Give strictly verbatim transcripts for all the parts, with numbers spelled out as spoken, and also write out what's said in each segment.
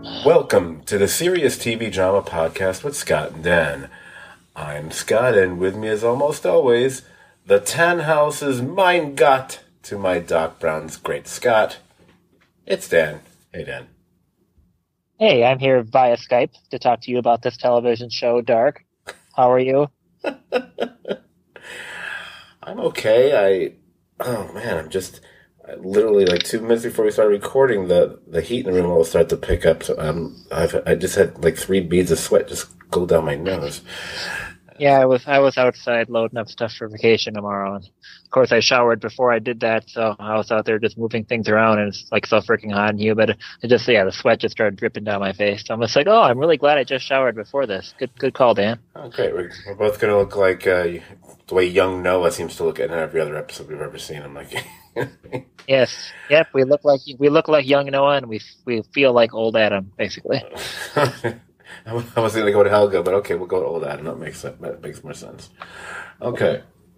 Welcome to the Serious T V Drama Podcast with Scott and Dan. I'm Scott, and with me as almost always, the Tannhause's Mein Gott to my Doc Brown's Great Scott. It's Dan. Hey, Dan. Hey, I'm here via Skype to talk to you about this television show, Dark. How are you? I'm okay. I, oh man, I'm just... Literally, like two minutes before we started recording, the, the heat in the room will start to pick up. So um, I've I just had like three beads of sweat just go down my nose. Yeah, I was I was outside loading up stuff for vacation tomorrow, and of course I showered before I did that, so I was out there just moving things around, and it's like so freaking hot and humid. It just yeah, the sweat just started dripping down my face. So I'm just like, oh, I'm really glad I just showered before this. Good good call, Dan. Oh, great. We're, we're both gonna look like uh, the way young Noah seems to look in every other episode we've ever seen. I'm like. Yes, yep. We look like we look like young Noah, and we we feel like old Adam, basically. I was going to go to Helga, but okay, we'll go to old Adam. That makes that makes more sense. Okay.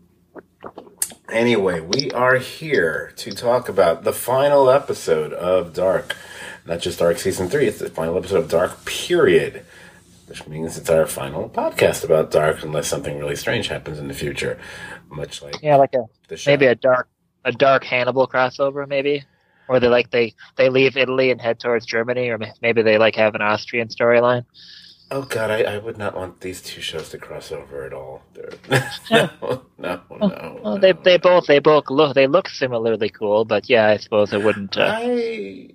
Anyway, we are here to talk about the final episode of Dark. Not just Dark Season three, it's the final episode of Dark, period. Which means it's our final podcast about Dark, unless something really strange happens in the future. Much like yeah, like a the show. maybe a dark a dark Hannibal crossover, maybe. Or they like they, they leave Italy and head towards Germany, or maybe they like have an Austrian storyline. Oh God, I, I would not want these two shows to cross over at all. no, no, no, well, no. They they both they both look they look similarly cool, but yeah, I suppose it wouldn't. Uh... I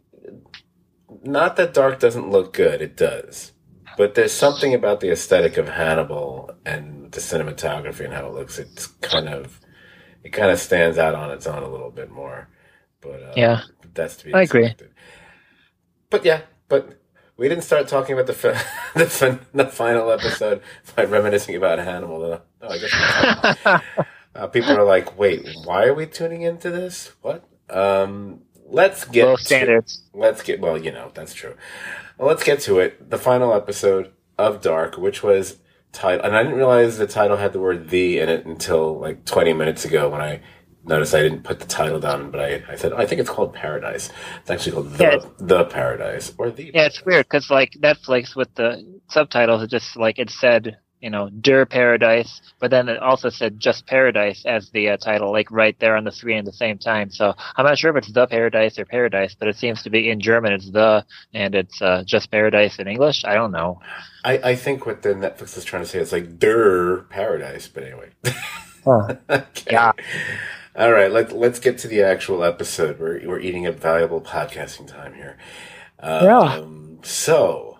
not that Dark doesn't look good, it does, but there's something about the aesthetic of Hannibal and the cinematography and how it looks. It's kind of it kind of stands out on its own a little bit more. But uh, yeah, that's to be I expected. agree. But yeah, but. We didn't start talking about the fi- the, fin- the final episode by reminiscing about Hannibal. Oh, I guess uh, people are like, "Wait, why are we tuning into this? What?" Um, let's get low standards. To, let's get well, you know that's true. Well, let's get to it. The final episode of Dark, which was titled, and I didn't realize the title had the word "the" in it until like twenty minutes ago when I noticed I didn't put the title down, but I, I said, oh, I think it's called Paradise. It's actually called The, yeah, the Paradise or The Yeah, Paradise. it's weird because like Netflix with the subtitles, it just like it said, you know, Der Paradise, but then it also said just Paradise as the uh, title, like right there on the screen at the same time. So I'm not sure if it's The Paradise or Paradise, but it seems to be in German it's The, and it's uh, just Paradise in English. I don't know. I, I think what the Netflix is trying to say is like Der Paradise, but anyway. Huh. Okay. Yeah. All right, let's let's get to the actual episode. We're we're eating up valuable podcasting time here. Um, Yeah. So,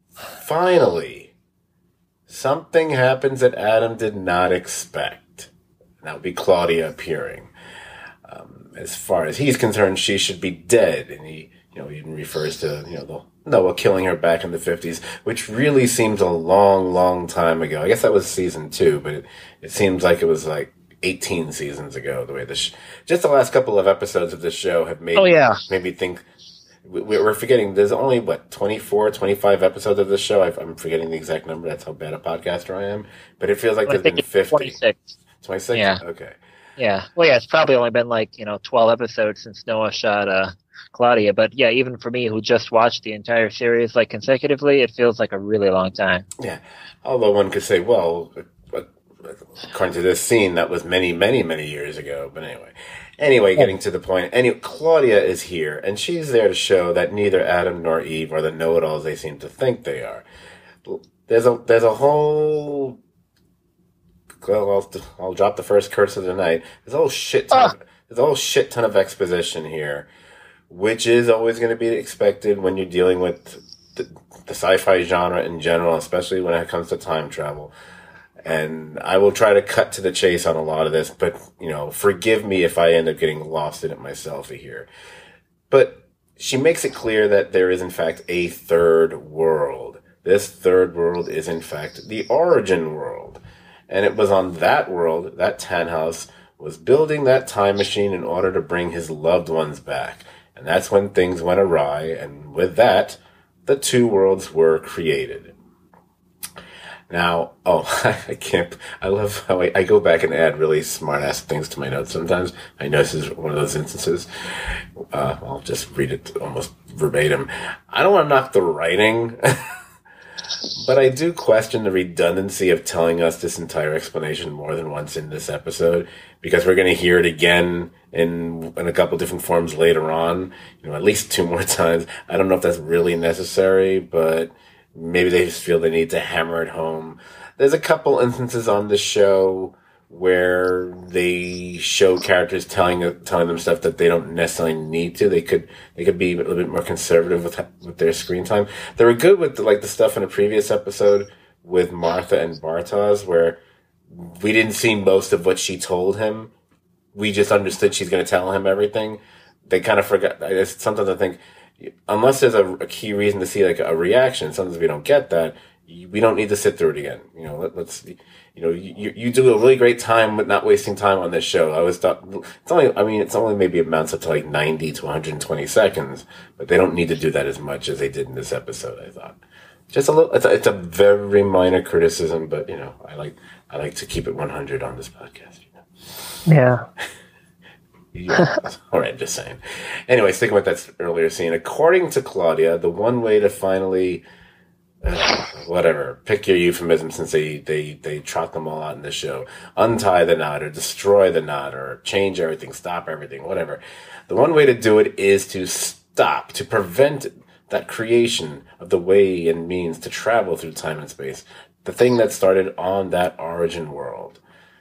finally, something happens that Adam did not expect. That would be Claudia appearing. Um, as far as he's concerned, she should be dead, and he, you know, even refers to you know the Noah killing her back in the fifties, which really seems a long, long time ago. I guess that was season two, but it, it seems like it was like eighteen seasons ago, the way this, sh- just the last couple of episodes of this show have made, Oh, yeah. made me think, we, we're forgetting, there's only, what, twenty-four, twenty-five episodes of this show? I, I'm forgetting the exact number, that's how bad a podcaster I am, but it feels like I there's think been it's fifty. twenty-six. twenty-six? Yeah. Okay. Yeah. Well, yeah, it's probably only been like, you know, twelve episodes since Noah shot uh, Claudia. But yeah, even for me who just watched the entire series like consecutively, it feels like a really long time. Yeah. Although one could say, well, according to this scene, that was many, many, many years ago. But anyway, anyway, getting to the point. Anyway, Claudia is here, and she's there to show that neither Adam nor Eve are the know-it-alls they seem to think they are. There's a there's a whole. Well, I'll, I'll drop the first curse of the night. There's a whole shit ton. Ah. Of, there's a whole shit ton of exposition here, which is always going to be expected when you're dealing with the, the sci-fi genre in general, especially when it comes to time travel. And I will try to cut to the chase on a lot of this, but, you know, forgive me if I end up getting lost in it myself here. But she makes it clear that there is, in fact, a third world. This third world is, in fact, the origin world. And it was on that world that Tannhaus was building that time machine in order to bring his loved ones back. And that's when things went awry, and with that, the two worlds were created. Now, oh, I can't, I love how I, I go back and add really smart ass things to my notes sometimes. I know this is one of those instances. Uh, I'll just read it almost verbatim. I don't want to knock the writing, but I do question the redundancy of telling us this entire explanation more than once in this episode, because we're going to hear it again in, in a couple different forms later on, you know, at least two more times. I don't know if that's really necessary, but maybe they just feel they need to hammer it home. There's a couple instances on this show where they show characters telling telling them stuff that they don't necessarily need to. They could they could be a little bit more conservative with with their screen time. They were good with the, like the stuff in a previous episode with Martha and Bartosz, where we didn't see most of what she told him. We just understood she's going to tell him everything. They kind of forgot. I just, sometimes I think, unless there's a, a key reason to see like a reaction, sometimes we don't get that. We don't need to sit through it again. You know, let, let's, you know, you, you do a really great time with not wasting time on this show. I was thought it's only, I mean, it's only maybe amounts up to like ninety to one hundred twenty seconds, but they don't need to do that as much as they did in this episode. I thought just a little, it's a, it's a very minor criticism, but you know, I like, I like to keep it one hundred on this podcast. You know? Yeah. Yeah. All right, just saying. Anyway, sticking with that earlier scene, according to Claudia, the one way to finally, uh, whatever, pick your euphemism since they, they, they trot them all out in the show, untie the knot or destroy the knot or change everything, stop everything, whatever. The one way to do it is to stop, to prevent that creation of the way and means to travel through time and space, the thing that started on that origin world.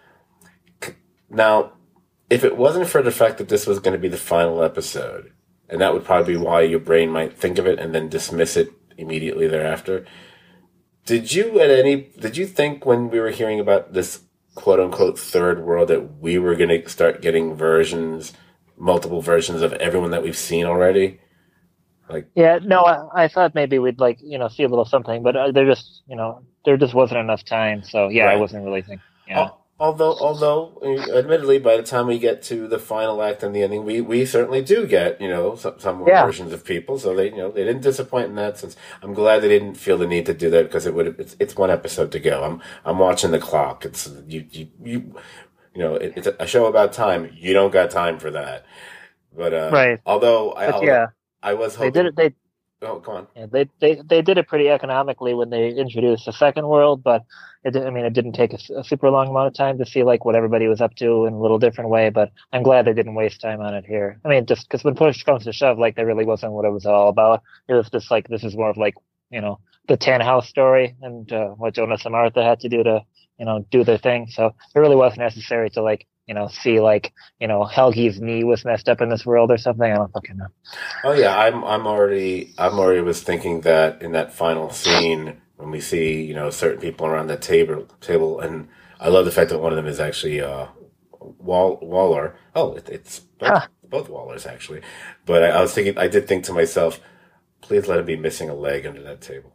Now, if it wasn't for the fact that this was going to be the final episode, and that would probably be why your brain might think of it and then dismiss it immediately thereafter, did you at any, did you think when we were hearing about this quote unquote third world that we were going to start getting versions, multiple versions of everyone that we've seen already? Like, yeah, no, I, I thought maybe we'd like, you know, see a little something, but uh, there just, you know, there just wasn't enough time. So yeah, right. I wasn't really thinking, you know. Although, although, admittedly, by the time we get to the final act and the ending, we, we certainly do get, you know, some, some more yeah. versions of people. So they, you know, they didn't disappoint in that sense. I'm glad they didn't feel the need to do that because it would, it's, it's one episode to go. I'm, I'm watching the clock. It's, you, you, you, you know, it, it's a show about time. You don't got time for that. But, uh, right. although I, but, yeah. I was hoping. They did it, they, Oh, come on. Yeah, they, they they did it pretty economically when they introduced the second world, but it did, I mean, it didn't take a, a super long amount of time to see like what everybody was up to in a little different way. But I'm glad they didn't waste time on it here. I mean, just because when push comes to shove, like there really wasn't what it was all about. It was just like this is more of like you know the Tannhaus story and uh, what Jonas and Martha had to do to you know do their thing. So it really wasn't necessary to like. You know, see like you know Helgi's knee was messed up in this world or something. I don't fucking know. Oh yeah, I'm I'm already I'm already was thinking that in that final scene when we see you know certain people around that table table, and I love the fact that one of them is actually uh, Wall Waller. Oh, it, it's both, huh. both Wallers actually. But I, I was thinking, I did think to myself, please let him be missing a leg under that table.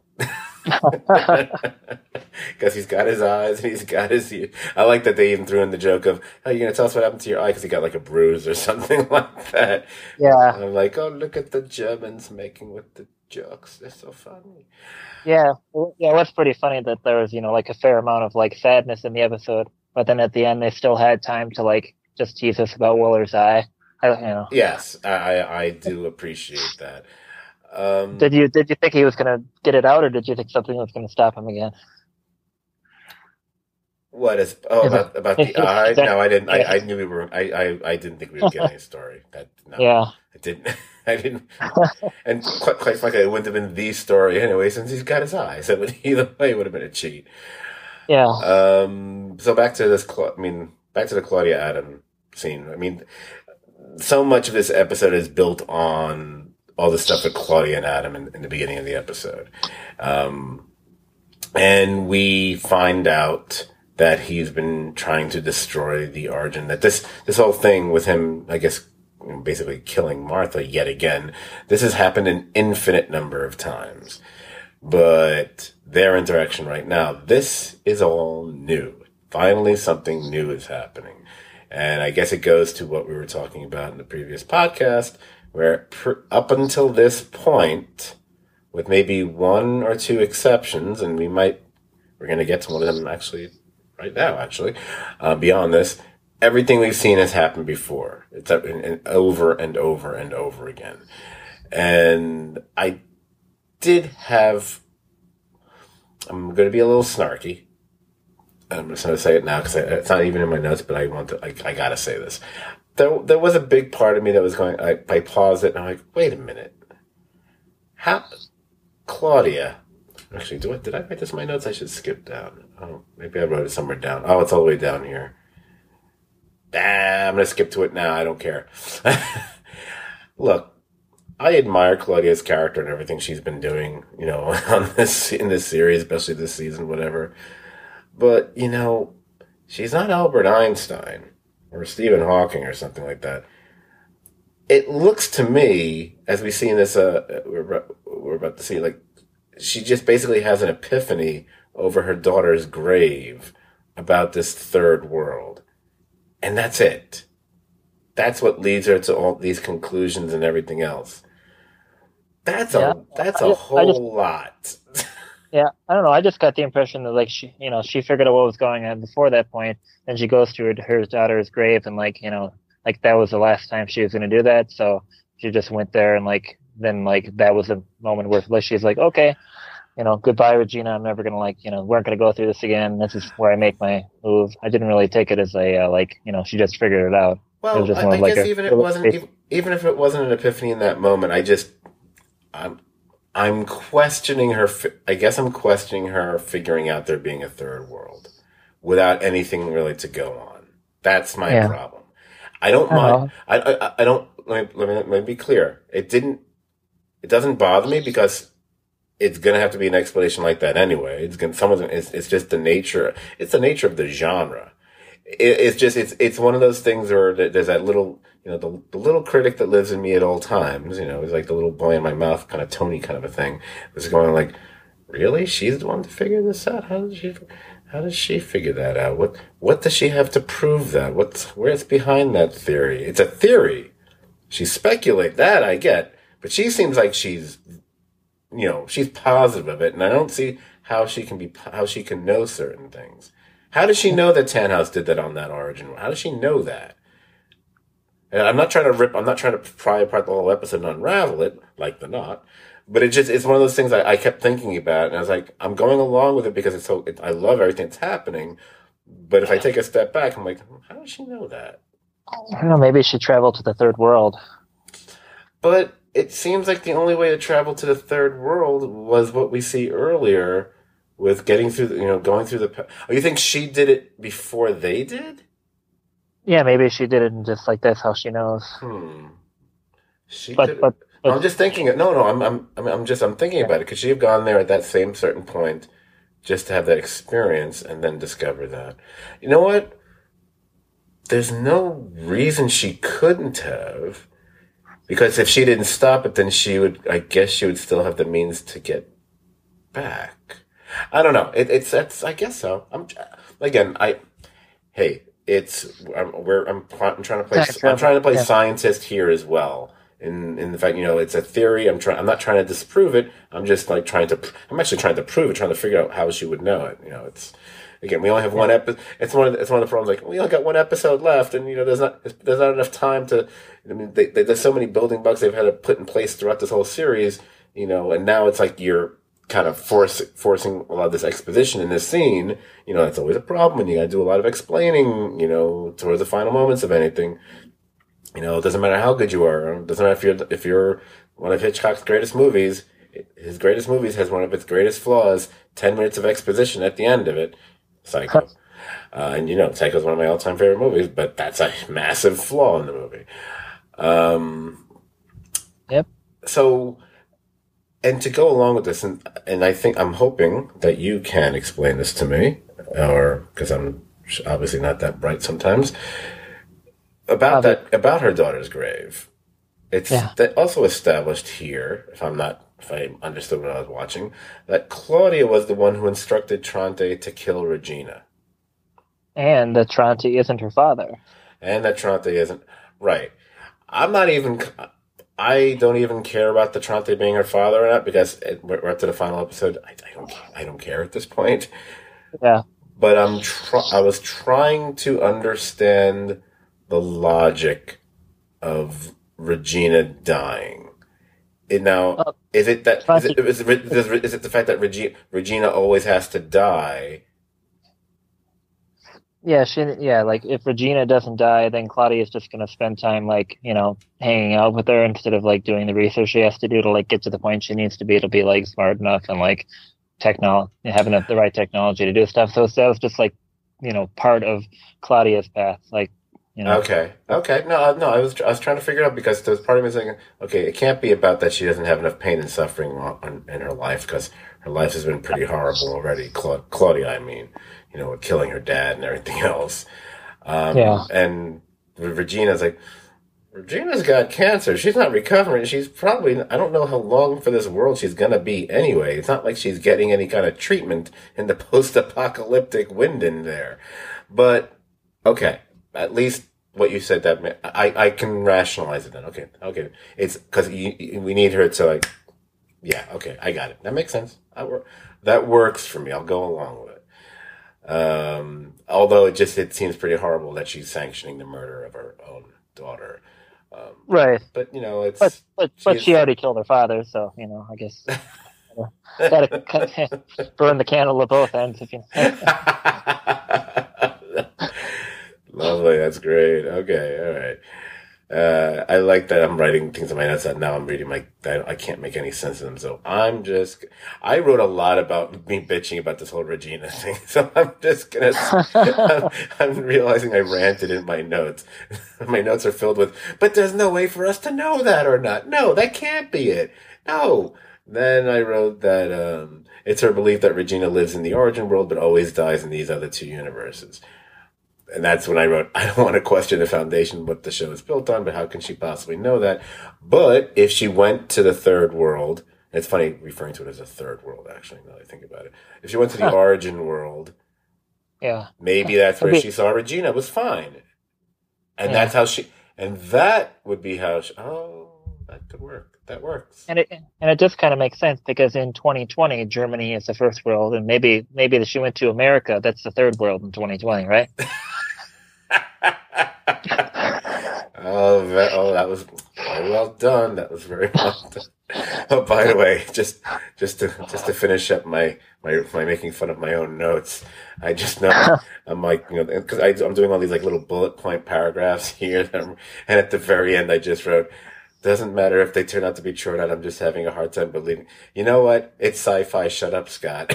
Because he's got his eyes and he's got his ears. I like that they even threw in the joke of, oh, you're going to tell us what happened to your eye because he got like a bruise or something like that. Yeah. And I'm like, oh, look at the Germans making with the jokes. They're so funny. Yeah. Yeah, that's pretty funny that there was, you know, like a fair amount of like sadness in the episode. But then at the end, they still had time to like just tease us about Waller's eye. I, you know. Yes, I, I do appreciate that. Um, did you did you think he was going to get it out, or did you think something was going to stop him again? What is oh is about, it, about the eye? That, no, I didn't. I, I knew we were. I, I, I didn't think we were getting a story. That no, yeah, I didn't. I didn't. And quite, quite frankly, it wouldn't have been the story anyway, since he's got his eye. So either way, it would have been a cheat. Yeah. Um. So back to this. I mean, back to the Claudia Adam scene. I mean, so much of this episode is built on all the stuff with Claudia and Adam in, in the beginning of the episode. Um, and we find out that he's been trying to destroy the origin, that this, this whole thing with him, I guess, basically killing Martha yet again, this has happened an infinite number of times. But their interaction right now, this is all new. Finally, something new is happening. And I guess it goes to what we were talking about in the previous podcast, where pr- up until this point, with maybe one or two exceptions, and we might We're going to get to one of them actually right now, actually. Uh, beyond this, everything we've seen has happened before. It's up and, and over and over and over again. And I did have, I'm going to be a little snarky. I'm just going to say it now because it's not even in my notes, but I want to, I, I got to say this. There, there was a big part of me that was going, I, I paused it and I'm like, wait a minute. How, Claudia, actually, do I, did I write this in my notes? I should skip down. Oh, maybe I wrote it somewhere down. Oh, it's all the way down here. Ah, I'm going to skip to it now. I don't care. Look, I admire Claudia's character and everything she's been doing, you know, on this, in this series, especially this season, whatever. But, you know, she's not Albert Einstein or Stephen Hawking or something like that. It looks to me, as we see in this, uh, we're, we're about to see, like, she just basically has an epiphany over her daughter's grave about this third world. And that's it. That's what leads her to all these conclusions and everything else. That's yeah, a, that's a whole just, lot. Yeah, I don't know. I just got the impression that, like, she, you know, she figured out what was going on before that point, and she goes to her, her daughter's grave, and, like, you know, like, that was the last time she was going to do that, so she just went there, and, like, then, like, that was a moment where, like, she's like, okay, you know, goodbye, Regina, I'm never going to, like, you know, we're not going to go through this again, this is where I make my move. I didn't really take it as a, uh, like, you know, she just figured it out. Well, it was just I, I like guess a, even, it wasn't, even, even if it wasn't an epiphany in that moment, I just, I'm, I'm questioning her, I guess I'm questioning her figuring out there being a third world without anything really to go on. That's my yeah. problem. I don't mind. I, I, I don't. Let me, let me let me be clear. It didn't. It doesn't bother me because it's gonna have to be an explanation like that anyway. It's gonna. Someone's. It's, it's just the nature. It's the nature of the genre. It, it's just. It's. It's one of those things where there's that little. You know, the, the little critic that lives in me at all times. You know, it's like the little boy in my mouth, kind of Tony, kind of a thing. It's going like, really? She's the one to figure this out? How does she? How does she figure that out? What what does she have to prove that? What's where's behind that theory? It's a theory. She speculate that I get, but she seems like she's, you know, she's positive of it, and I don't see how she can be how she can know certain things. How does she know that Tannhaus did that on that origin? How does she know that? And I'm not trying to rip. I'm not trying to pry apart the whole episode and unravel it like the knot. But it just, it's one of those things I, I kept thinking about, and I was like, I'm going along with it because it's so, it, I love everything that's happening. But if I take a step back, I'm like, how does she know that? I don't know, maybe she traveled to the third world. But it seems like the only way to travel to the third world was what we see earlier with getting through, the, you know, going through the, oh, you think she did it before they did? Yeah, maybe she did it and just like that's how she knows. Hmm. She but, did but, but I'm just thinking. No, no. I'm. I'm. I'm I'm just. I'm thinking about it. Could she have gone there at that same certain point, just to have that experience and then discover that? You know what? There's no reason she couldn't have, because if she didn't stop it, then she would. I guess she would still have the means to get back. I don't know. It, it's. That's. I guess so. I'm. Again. I. Hey. It's. I'm. We're. I'm. I'm trying to play. I'm trying to play yeah. scientist here as well. In in the fact, you know, it's a theory. I'm trying. I'm not trying to disprove it. I'm just like trying to. I'm actually trying to prove it. Trying to figure out how she would know it. You know, it's again. We only have one episode. It's one. Of the, it's one of the problems. Like we only got one episode left, and you know, there's not. There's not enough time to. I mean, they, they, there's so many building blocks they've had to put in place throughout this whole series. You know, and now it's like you're kind of force, forcing a lot of this exposition in this scene. You know, that's always a problem when you got to do a lot of explaining. You know, towards the final moments of anything. You know, it doesn't matter how good you are. It doesn't matter if you're, if you're one of Hitchcock's greatest movies. His greatest movies has one of its greatest flaws, ten minutes of exposition at the end of it. Psycho. Uh, and, you know, Psycho is one of my all-time favorite movies, but that's a massive flaw in the movie. Um, yep. So, and to go along with this, and, and I think, I'm hoping that you can explain this to me, or, because I'm obviously not that bright sometimes. About that, about her daughter's grave. It's yeah. that also established here, if I'm not, if I understood what I was watching, that Claudia was the one who instructed Tronte to kill Regina. And that Tronte isn't her father. And that Tronte isn't, right. I'm not even, I don't even care about the Tronte being her father or not, because it, we're up to the final episode. I, I don't, I don't care at this point. Yeah. but I'm tr- I was trying to understand the logic of Regina dying. It now Uh, is it that is it Funky. is it, is it, is it the fact that Regina Regina always has to die? Yeah, she, yeah, like if Regina doesn't die, then Claudia's just gonna spend time like, you know, hanging out with her instead of like doing the research she has to do to like get to the point she needs to be to be like smart enough and like technol having the right technology to do stuff. So that was just like, you know, part of Claudia's path. Like, you know, Okay, okay, no, uh, no, I was I was trying to figure it out because there was part of me saying, okay, it can't be about that she doesn't have enough pain and suffering on, in her life because her life has been pretty horrible already. Cla- Claudia, I mean, you know, with killing her dad and everything else. yeah, Um, and Regina's like, Regina's got cancer. She's not recovering. She's probably, I don't know how long for this world she's going to be anyway. It's not like she's getting any kind of treatment in the post-apocalyptic wind in there. But, okay, at least what you said that, I, I can rationalize it then. Okay, okay. It's because we need her to like, yeah, okay, I got it. That makes sense. I, that works for me. I'll go along with it. Um, although it just, it seems pretty horrible that she's sanctioning the murder of her own daughter. Um, right. but you know, But it's but she but she is. already killed her father, so you know, I guess uh, gotta burn the candle at both ends if you. Lovely, that's great. Okay, all right. Uh, I like that I'm writing things in my notes that now I'm reading my, I, I can't make any sense of them. So I'm just, I wrote a lot about me bitching about this whole Regina thing. So I'm just gonna, I'm, I'm realizing I ranted in my notes. My notes are filled with, but there's no way for us to know that or not. No, that can't be it. No. Then I wrote that, um, it's her belief that Regina lives in the origin world, but always dies in these other two universes. And that's when I wrote, I don't want to question the foundation, what the show is built on, but how can she possibly know that? But if she went to the third world, and it's funny referring to it as a third world, actually, now that I think about it. If she went to the Huh, origin world, yeah, maybe that's it'd where be she saw Regina was fine. And yeah, that's how she, and that would be how she, oh, that could work. That works. and it and it just kind of makes sense because in twenty twenty Germany is the first world, and maybe maybe that she went to America, that's the third world in twenty twenty, right? Oh, that, oh, that was very well done. That was very well done. Oh, by the way, just just to just to finish up my my my making fun of my own notes, I just know I'm like you know because I'm doing all these like little bullet point paragraphs here, that I'm- and at the very end I just wrote, doesn't matter if they turn out to be true or not. I'm just having a hard time believing. You know what? It's sci-fi. Shut up, Scott.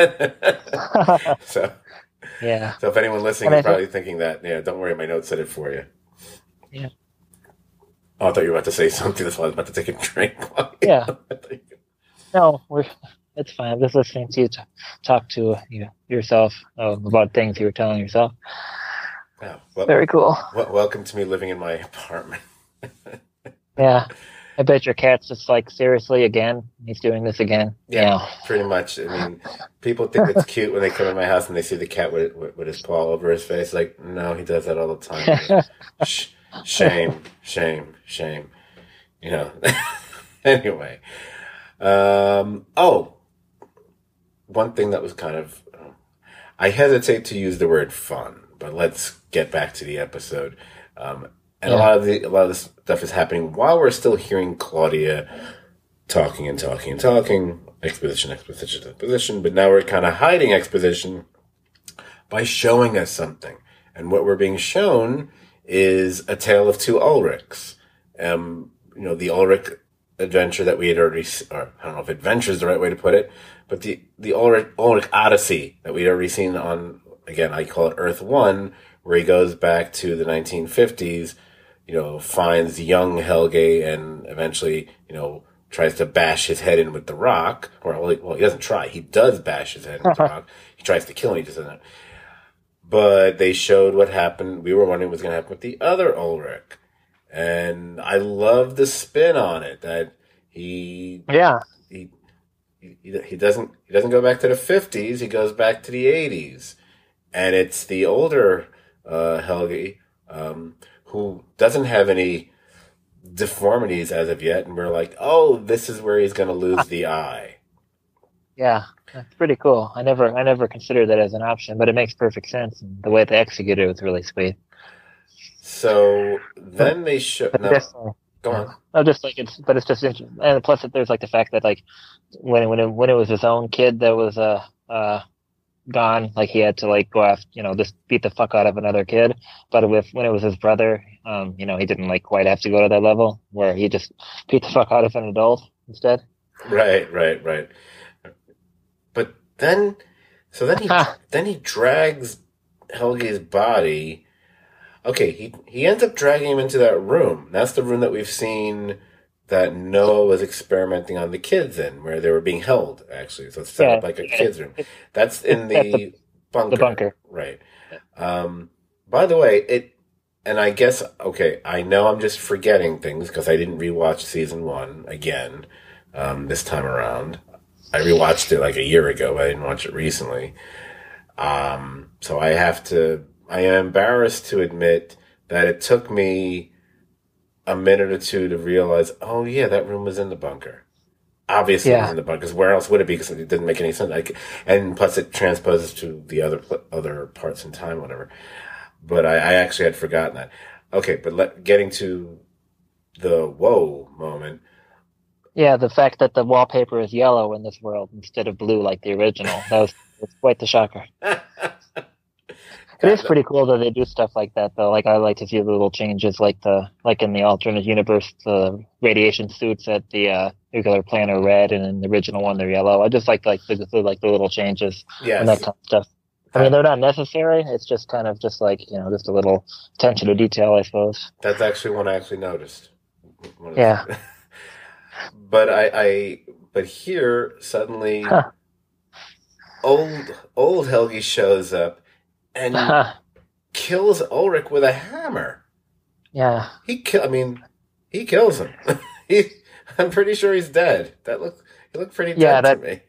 so Yeah, so if anyone listening and is I think probably thinking that, yeah, don't worry, my notes said it for you. yeah, Oh, I thought you were about to say something. That's why I was about to take a drink. yeah. No, we're it's fine. I'm just listening to you t- talk to you yourself um, about things you were telling yourself. Oh, well, Very cool. well, welcome to me living in my apartment. Yeah, I bet your cat's just like seriously again. He's doing this again. Yeah, Yeah. pretty much. I mean, people think it's cute when they come in my house and they see the cat with, with, with his paw over his face. Like, no, he does that all the time. Sh- shame, shame, shame. You know. Anyway. Um, oh, one thing that was kind of, um, I hesitate to use the word fun, but let's get back to the episode. Um, and a Yeah. lot of the a lot of this stuff is happening while we're still hearing Claudia talking and talking and talking, exposition, exposition, exposition. But now we're kind of hiding exposition by showing us something, and what we're being shown is a tale of two Ulrichs. Um, you know, the Ulrich adventure that we had already, or I don't know if adventure is the right way to put it, but the, the Ulrich, Ulrich Odyssey that we had already seen on, again, I call it Earth One, where he goes back to the nineteen fifties, you know, finds young Helge and eventually, you know, tries to bash his head in with the rock. Or, well, he, well, he doesn't try. He does bash his head in with the rock. He tries to kill him. He just doesn't. But they showed what happened. We were wondering what's going to happen with the other Ulrich. And I love the spin on it that he Yeah. he he, he doesn't he doesn't go back to the fifties. He goes back to the eighties, and it's the older uh, Helge um, who doesn't have any deformities as of yet. And we're like, oh, this is where he's going to lose the eye. Yeah, that's pretty cool. I never, I never considered that as an option, but it makes perfect sense. And the way they executed it was really sweet. So But, then they show. but No, just, uh, go yeah, on. no, just like it's, but it's just interesting. And plus, there's like the fact that like when when it, when it was his own kid that was uh uh gone, like he had to like go after, you know, just beat the fuck out of another kid. But with when it was his brother, um, you know, he didn't like quite have to go to that level where he just beat the fuck out of an adult instead. Right, right, right. But then, so then he Ha! then he drags Helge's body. Okay, he he ends up dragging him into that room. That's the room that we've seen that Noah was experimenting on the kids in, where they were being held. Actually, so it's set Yeah, up like a yeah, kids room. That's it's in at the the bunker, the bunker. right? Um, by the way, it and I guess okay, I know I'm just forgetting things because I didn't rewatch season one again um, this time around. I rewatched it like a year ago, but I didn't watch it recently. Um, so I have to, I am embarrassed to admit that it took me a minute or two to realize, oh yeah, that room was in the bunker. Obviously it was Yeah, in the bunker, 'cause where else would it be? Because it didn't make any sense. Like, and plus it transposes to the other, other parts in time, whatever. But I, I actually had forgotten that. Okay, but let, getting to the whoa moment. yeah. The fact that the wallpaper is yellow in this world instead of blue like the original, that was, was quite the shocker. It is God, pretty cool that they do stuff like that, though. Like I like to see the little changes, like the like in the alternate universe, the radiation suits at the uh, nuclear plant are red, and in the original one they're yellow. I just like like the, the like the little changes and that yes, kind of stuff. I mean, that they're not necessary. It's just kind of just like you know, just a little attention to detail, I suppose. that's actually one I actually noticed. One of Yeah. the- but I, I, but here suddenly Huh. old old Helgi shows up and kills Ulrich with a hammer. Yeah. He kill. I mean, he kills him. he, I'm pretty sure he's dead. That look. He looked pretty Yeah. dead to That. me.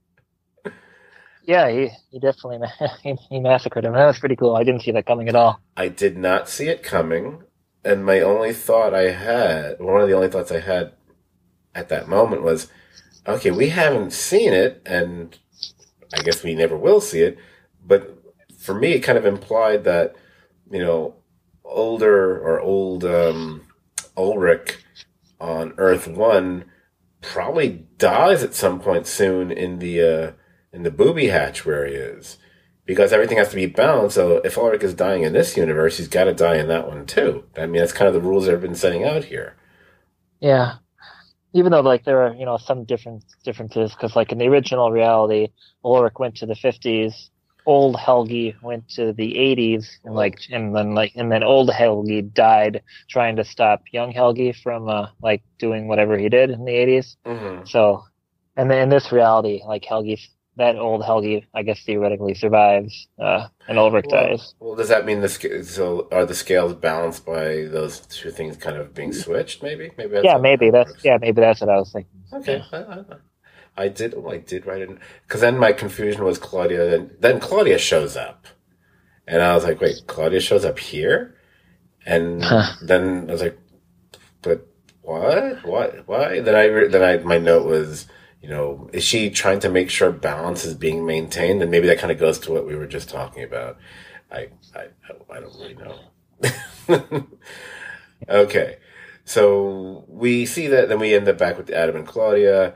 Yeah. He he definitely ma- he, he massacred him. That was pretty cool. I didn't see that coming at all. I did not see it coming, and my only thought I had, one of the only thoughts I had at that moment was, okay, we haven't seen it, and I guess we never will see it. But for me, it kind of implied that, you know, older or old um, Ulrich on Earth One probably dies at some point soon in the uh, in the booby hatch where he is, because everything has to be balanced. So if Ulrich is dying in this universe, he's got to die in that one too. I mean, that's kind of the rules that have been setting out here. Yeah. Even though like there are you know some different differences because like in the original reality Ulrich went to the fifties, old Helgi went to the eighties, and like and then like and then old Helgi died trying to stop young Helgi from uh like doing whatever he did in the eighties. Mm-hmm. So and then in this reality like Helgi, that old Helgi I guess theoretically survives uh and Ulrich Well, dies. well, does that mean the sca- so are the scales balanced by those two things kind of being switched? Maybe, maybe that's Yeah, how, how maybe it that's works. yeah maybe that's what I was thinking. Okay, Yeah. I, I, I did. Oh, I did write it because then my confusion was Claudia. Then then Claudia shows up, and I was like, wait, Claudia shows up here, and then I was like, but what? What? Why? Then I re- then I my note was, you know, is she trying to make sure balance is being maintained? And maybe that kind of goes to what we were just talking about. I I I don't really know. Okay, so we see that, then we end up back with Adam and Claudia,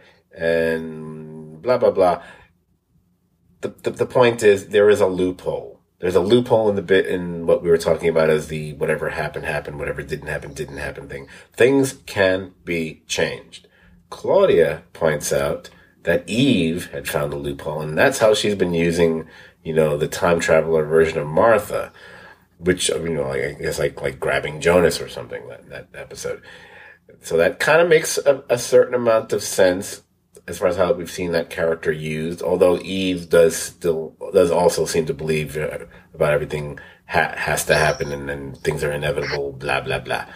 and blah blah blah. The the, the point is there is a loophole. There's a loophole in the bit in what we were talking about as the whatever happened happened, whatever didn't happen didn't happen thing. Things can be changed. Claudia points out that Eve had found a loophole, and that's how she's been using, you know, the time traveler version of Martha, which, you know, like, I guess like like grabbing Jonas or something, that, that episode. So that kind of makes a, a certain amount of sense as far as how we've seen that character used, although Eve does still, does also seem to believe uh, about everything ha- has to happen and, and things are inevitable, blah, blah, blah.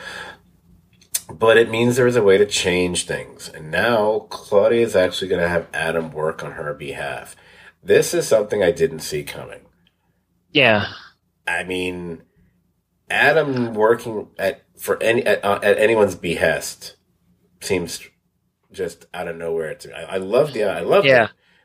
But it means there is a way to change things. And now Claudia is actually going to have Adam work on her behalf. This is something I didn't see coming. Yeah. I mean, Adam working at for any at, uh, at anyone's behest seems just out of nowhere. To I, I love the I love Yeah. it,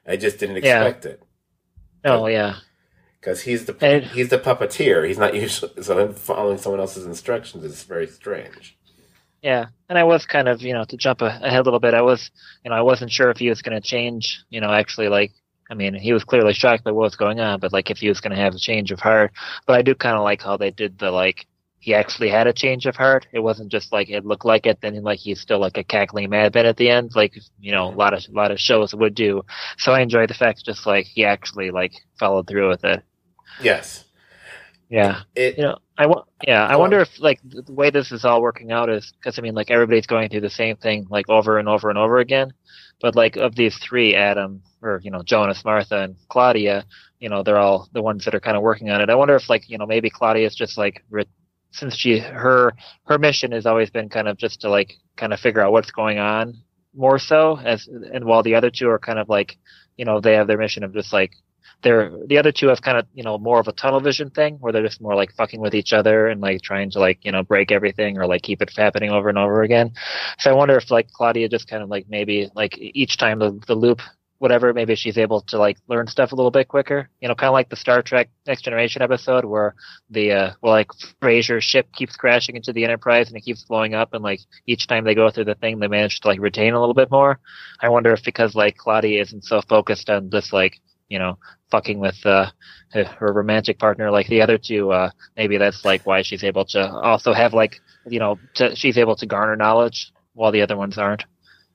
I just didn't Yeah. expect it. Oh, yeah. Because he's the And, he's the puppeteer. He's not usually so him following someone else's instructions is very strange. yeah. And I was kind of, you know, to jump a- ahead a little bit, I was, you know, I wasn't sure if he was going to change, you know, actually, like, I mean, he was clearly shocked by what was going on, but, like, if he was going to have a change of heart. But I do kind of like how they did the, like, he actually had a change of heart. It wasn't just like it looked like it, then like he's still like a cackling madman at the end, like you know a lot of a lot of shows would do. So I enjoyed the fact just like he actually like followed through with it. Yes. Yeah. It, You know, I wa- yeah, I Go wonder on. if like the the way this is all working out is because I mean like everybody's going through the same thing like over and over and over again, but like of these three, Adam or you know Jonas, Martha, and Claudia, you know they're all the ones that are kind of working on it. I wonder if like you know maybe Claudia's just like re- since she her her mission has always been kind of just to like kind of figure out what's going on more so as and while the other two are kind of like you know they have their mission of just like they're the other two have kind of you know more of a tunnel vision thing where they're just more like fucking with each other and like trying to like you know break everything or like keep it happening over and over again. So I wonder if like Claudia just kind of like maybe like each time the the loop whatever maybe she's able to like learn stuff a little bit quicker, you know kind of like the Star Trek Next Generation episode where the uh well like Fraser's ship keeps crashing into the Enterprise and it keeps blowing up and like each time they go through the thing they manage to like retain a little bit more. I wonder if because like Claudia isn't so focused on this like you know fucking with uh her romantic partner like the other two, uh maybe that's like why she's able to also have like you know to, she's able to garner knowledge while the other ones aren't.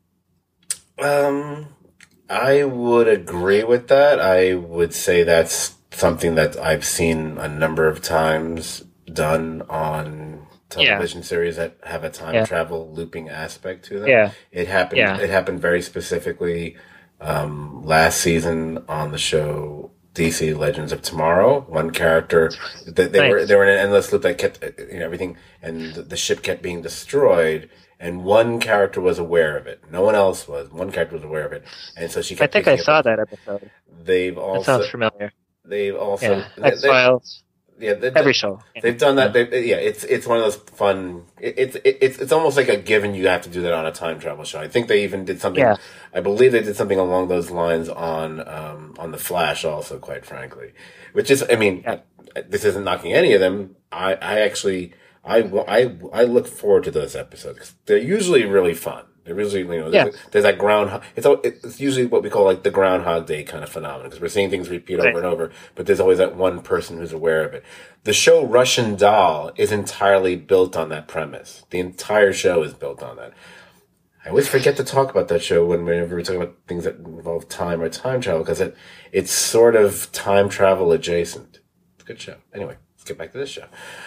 um, I would agree with that. I would say that's something that I've seen a number of times done on television series that have a time Yeah. travel looping aspect to them. Yeah. It happened. Yeah. It happened very specifically um, last season on the show D C Legends of Tomorrow. One character, they, they Nice. were they were in an endless loop that kept uh, you know, everything, and the, the ship kept being destroyed. And one character was aware of it. No one else was. One character was aware of it, and so she I kept. think I picking saw up- that episode. They've That also. sounds familiar. They've also. Yeah, they- X they- Files. yeah, they, Every show. They've done that. They, yeah, it's it's one of those fun. It, it's it, it's it's almost like a given. You have to do that on a time travel show. I think they even did something. Yeah. I believe they did something along those lines on um, on the Flash, also. Quite frankly, which is, I mean, Yeah. this isn't knocking any of them. I I actually I wa- I I look forward to those episodes 'cause they're usually really fun. They're usually, you know, there's, Yeah. there's that ground. It's al- it's usually what we call like the Groundhog Day kind of phenomenon because we're seeing things repeat Right. over and over. But there's always that one person who's aware of it. The show Russian Doll is entirely built on that premise. The entire show is built on that. I always forget to talk about that show when whenever we're talking about things that involve time or time travel because it it's sort of time travel adjacent. It's a good show. Anyway, let's get back to this show.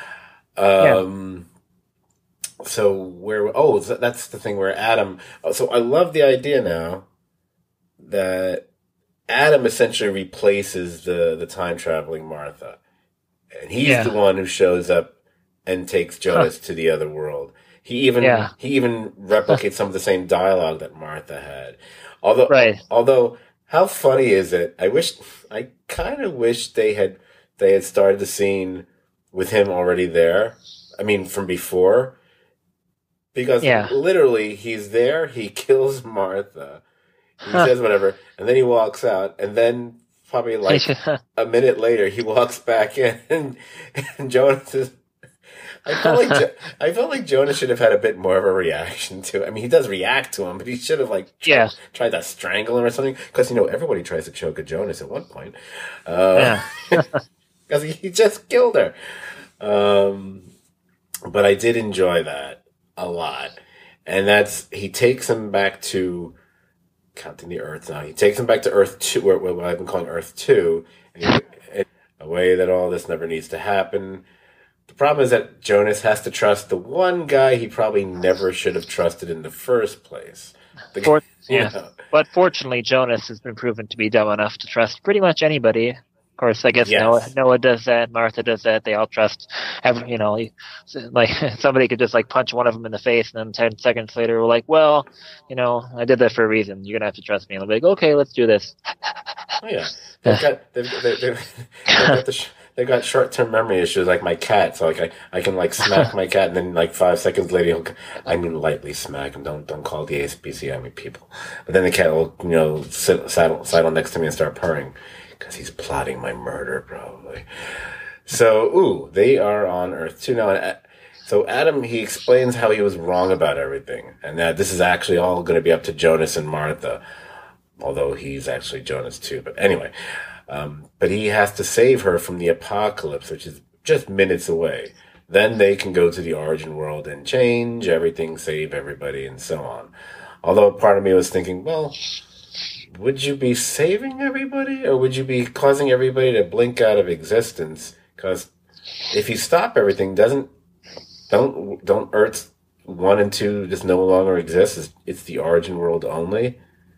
Um, So where? Oh, so that's the thing where Adam. oh, So I love the idea now that Adam essentially replaces the the time traveling Martha, and he's Yeah. the one who shows up and takes Jonas to the other world. He even Yeah. he even replicates some of the same dialogue that Martha had. Although, Right. although, how funny is it? I wish, I kind of wish they had they had started the scene with him already there. I mean, from before, because Yeah. literally he's there. He kills Martha. He Huh. says whatever, and then he walks out, and then probably like a minute later, he walks back in, and, and Jonas is. I felt like Jo- I felt like Jonas should have had a bit more of a reaction to it. I mean, he does react to him, but he should have like tried, Yeah. tried to strangle him or something. Because you know everybody tries to choke a Jonas at one point. Uh, Yeah. Because he, he just killed her. Um, but I did enjoy that a lot, and that's he takes him back to. Counting the Earth now. He takes him back to Earth two, or what I've been calling Earth two, and he, and a way that all this never needs to happen. The problem is that Jonas has to trust the one guy he probably never should have trusted in the first place. The, For- you yeah. know. But fortunately, Jonas has been proven to be dumb enough to trust pretty much anybody. Of course, I guess Yes. Noah, Noah does that. Martha does that. They all trust, every, you know, he- like somebody could just like punch one of them in the face, and then ten seconds later, we're like, well, you know, I did that for a reason. You're gonna have to trust me. And they'll be like, okay, let's do this. Oh yeah, they've got they've, they've, they've, they've got the sh- they got short term memory issues like my cat. So like I, I can like smack my cat and then like five seconds later he'll, I mean lightly smack him. Don't don't call the A S P C I me people. But then the cat will you know sit saddle saddle next to me and start purring because he's plotting my murder probably. So ooh, they are on Earth too now. And, so Adam, he explains how he was wrong about everything, and that this is actually all going to be up to Jonas and Martha, although he's actually Jonas too. But anyway, um, but he has to save her from the apocalypse, which is just minutes away. Then they can go to the origin world and change everything, save everybody, and so on. Although part of me was thinking, well, would you be saving everybody, or would you be causing everybody to blink out of existence? Because if you stop everything, doesn't Don't don't Earths one and two just no longer exist? It's, it's the origin world only.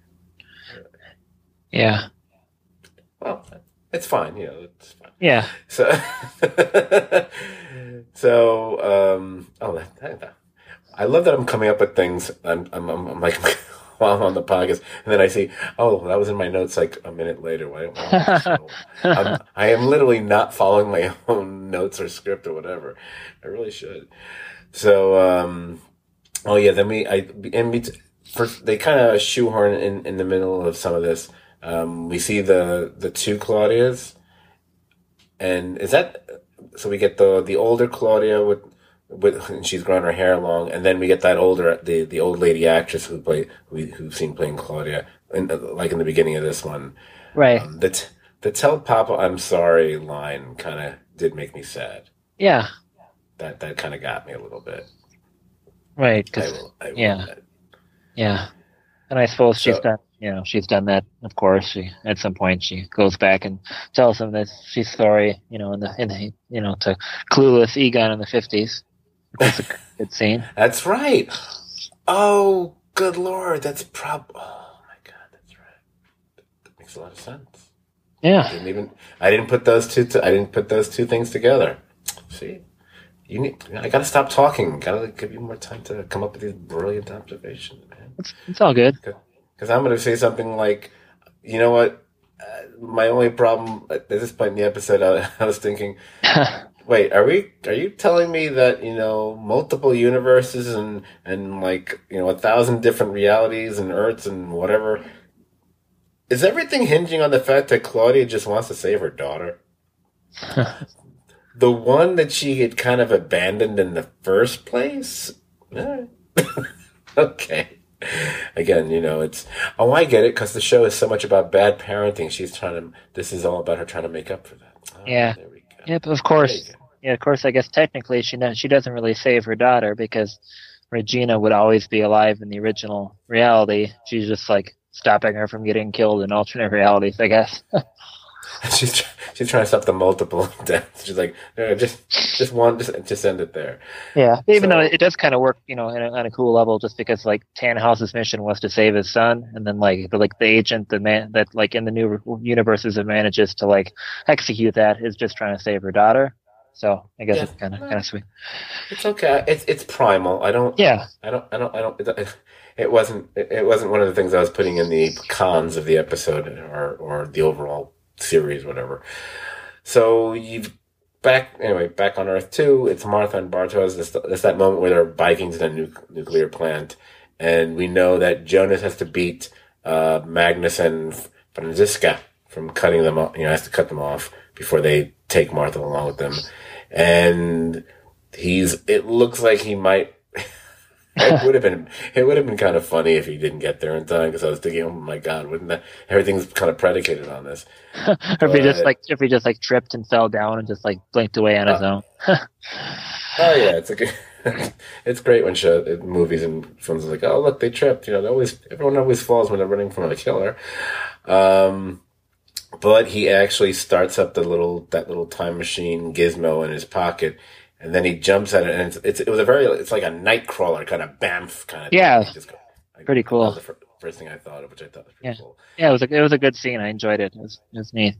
Yeah. Well, it's fine. You know, it's fine. Yeah. So, so um, oh, that, that, I love that I'm coming up with things. I'm I'm I'm, I'm like while I'm on the podcast, and then I see, oh, that was in my notes like a minute later. Why don't I? So, I'm, I am literally not following my own notes or script or whatever. I really should. So, um, oh yeah, then we, I, and first they kind of shoehorn in, in the middle of some of this. Um, we see the, the two Claudias, and is that, so we get the, the older Claudia with, with, and she's growing her hair long, and then we get that older, the, the old lady actress who played, who, who've seen playing Claudia, in, like in the beginning of this one. Right. Um, the, t- the tell Papa I'm sorry line kind of did make me sad. Yeah. That that kind of got me a little bit. Right. Cause, I will, I yeah. Will yeah. And I suppose so, she's done, you know, she's done that. Of course, she at some point she goes back and tells him that she's sorry, you know, in the in the you know to clueless Egon in the fifties. That's a good scene. That's right. Oh, good Lord, that's prob. Oh my God, that's right. That makes a lot of sense. Yeah. I didn't even. I didn't put those two. T- I didn't put those two things together. See. You need, I gotta stop talking. Gotta give you more time to come up with these brilliant observations, man. It's, it's all good. Because I'm gonna say something like, you know what? Uh, my only problem at this point in the episode, I, I was thinking, wait, are we? Are you telling me that you know multiple universes and and like you know a thousand different realities and Earths and whatever? Is everything hinging on the fact that Claudia just wants to save her daughter? The one that she had kind of abandoned in the first place? Eh. Okay. Again, you know, it's, oh, I get it, because the show is so much about bad parenting. She's trying to, this is all about her trying to make up for that. Oh, yeah. There we go. Yep, of course. Yeah, of course, I guess technically she not, she doesn't really save her daughter because Regina would always be alive in the original reality. She's just like stopping her from getting killed in alternate realities, I guess. she's try- she's trying to stop the multiple deaths. She's like, no, no, just just one, just just end it there. Yeah, even so, though it does kind of work, you know, in a, on a cool level, just because like Tannhause's mission was to save his son, and then like the like the agent, the man that like in the new universes that manages to like execute that is just trying to save her daughter. So I guess yeah, it's kind of kind of sweet. It's okay. It's it's primal. I don't. Yeah. I don't. I don't. I don't. It, it wasn't. It wasn't one of the things I was putting in the cons of the episode or or the overall series, whatever. So you've back anyway, back on Earth two. It's Martha and Bartos. It's, it's that moment where they're biking to the nu- nuclear plant, and we know that Jonas has to beat uh, Magnus and Franziska from cutting them off. You know, has to cut them off before they take Martha along with them, and he's. It looks like he might. It would have been it would have been kind of funny if he didn't get there in time, because I was thinking, oh my God, wouldn't that everything's kind of predicated on this? Or if he just like if he just like tripped and fell down and just like blinked away on uh, his own. Oh yeah, it's a good, it's great when show movies and films are like, oh look, they tripped. You know, they always everyone always falls when they're running from a killer. Um, but he actually starts up the little that little time machine gizmo in his pocket. And then he jumps at it, and it's, it's it was a very it's like a night crawler kind of bamf kind of yeah, thing. Just go, like, pretty cool. That was the first thing I thought of, which I thought was pretty yeah. cool. Yeah, it was a it was a good scene. I enjoyed it. It was, it was neat.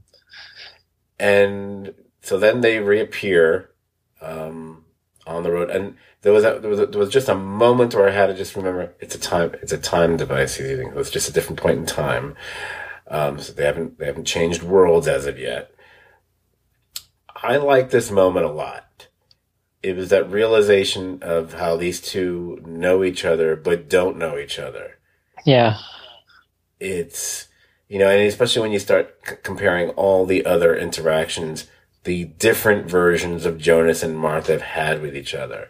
And so then they reappear um, on the road, and there was a, there was a, there was just a moment where I had to just remember it's a time it's a time device he's using. It was just a different point in time. Um, so they haven't they haven't changed worlds as of yet. I like this moment a lot. It was that realization of how these two know each other but don't know each other. Yeah. It's, you know, and especially when you start c- comparing all the other interactions, the different versions of Jonas and Martha have had with each other.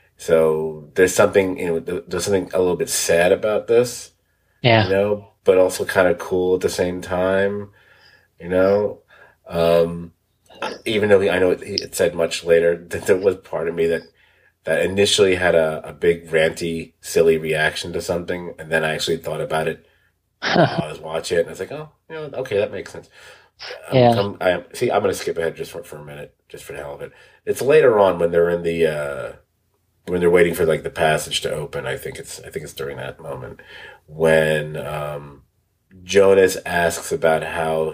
So there's something, you know, th- there's something a little bit sad about this, you Yeah. know, but also kind of cool at the same time, you know. Um, even though he, I know it, it said much later that there was part of me that that initially had a, a big ranty, silly reaction to something, and then I actually thought about it while I was watching it, and I was like, oh, you know, okay, that makes sense. I'm, Yeah. I'm, I see. I'm going to skip ahead just for, for a minute, just for the hell of it. It's later on when they're in the uh, when they're waiting for like the passage to open. I think it's I think it's during that moment when um, Jonas asks about how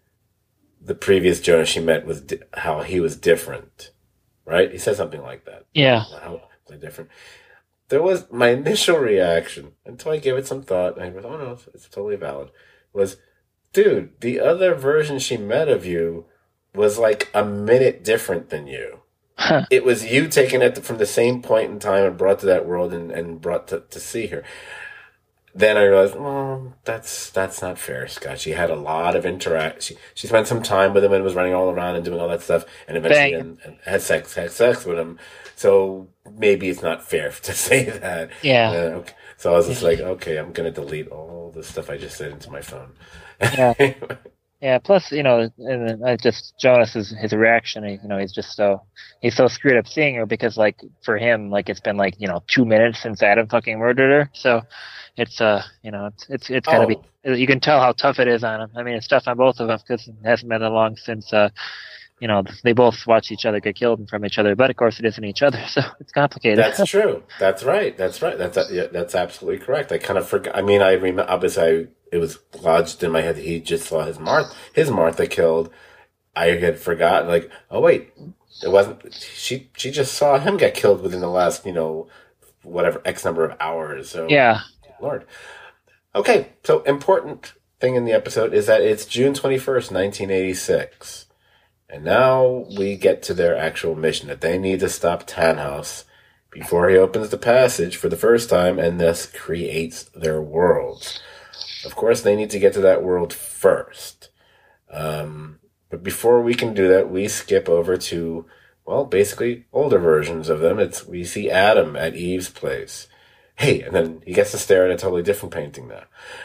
the previous Jonas she met was di- how he was different, right? He said something like that. Yeah. How was he different? There was my initial reaction until I gave it some thought, and I was, oh no, it's, it's totally valid. Was, dude, the other version she met of you was like a minute different than you. It was you taken it from the same point in time and brought to that world and, and brought to, to see her. Then I realized, well, that's that's not fair, Scott. She had a lot of interact. She she spent some time with him and was running all around and doing all that stuff, and eventually Bang. and, and had sex had sex with him. So maybe it's not fair to say that. Yeah. Uh, okay. So I was just like, okay, I'm gonna delete all the stuff I just said into my phone. Yeah. Yeah, plus, you know, and then I just Jonas his his reaction, you know, he's just so he's so screwed up seeing her because like for him, like it's been like, you know, two minutes since Adam fucking murdered her. So it's uh you know, it's it's it's gotta be Oh, you can tell how tough it is on him. I mean it's tough on both of them because it hasn't been that long since uh you know, they both watch each other get killed from each other, but of course it isn't each other, so it's complicated. that's true. That's right. That's right. That's uh, yeah, that's absolutely correct. I kind of forgot. I mean, I remember. Obviously, I, it was lodged in my head that he just saw his Martha, his Martha killed. I had forgotten. Like, oh wait, it wasn't. She she just saw him get killed within the last, you know, whatever X number of hours. So, Yeah. Lord. Okay, so important thing in the episode is that it's June twenty first, nineteen eighty six. And now we get to their actual mission that they need to stop Tannhaus before he opens the passage for the first time and thus creates their worlds. Of course, they need to get to that world first. Um, but before we can do that, we skip over to, well, basically older versions of them. It's we see Adam at Eve's place. Hey, and then he gets to stare at a totally different painting now.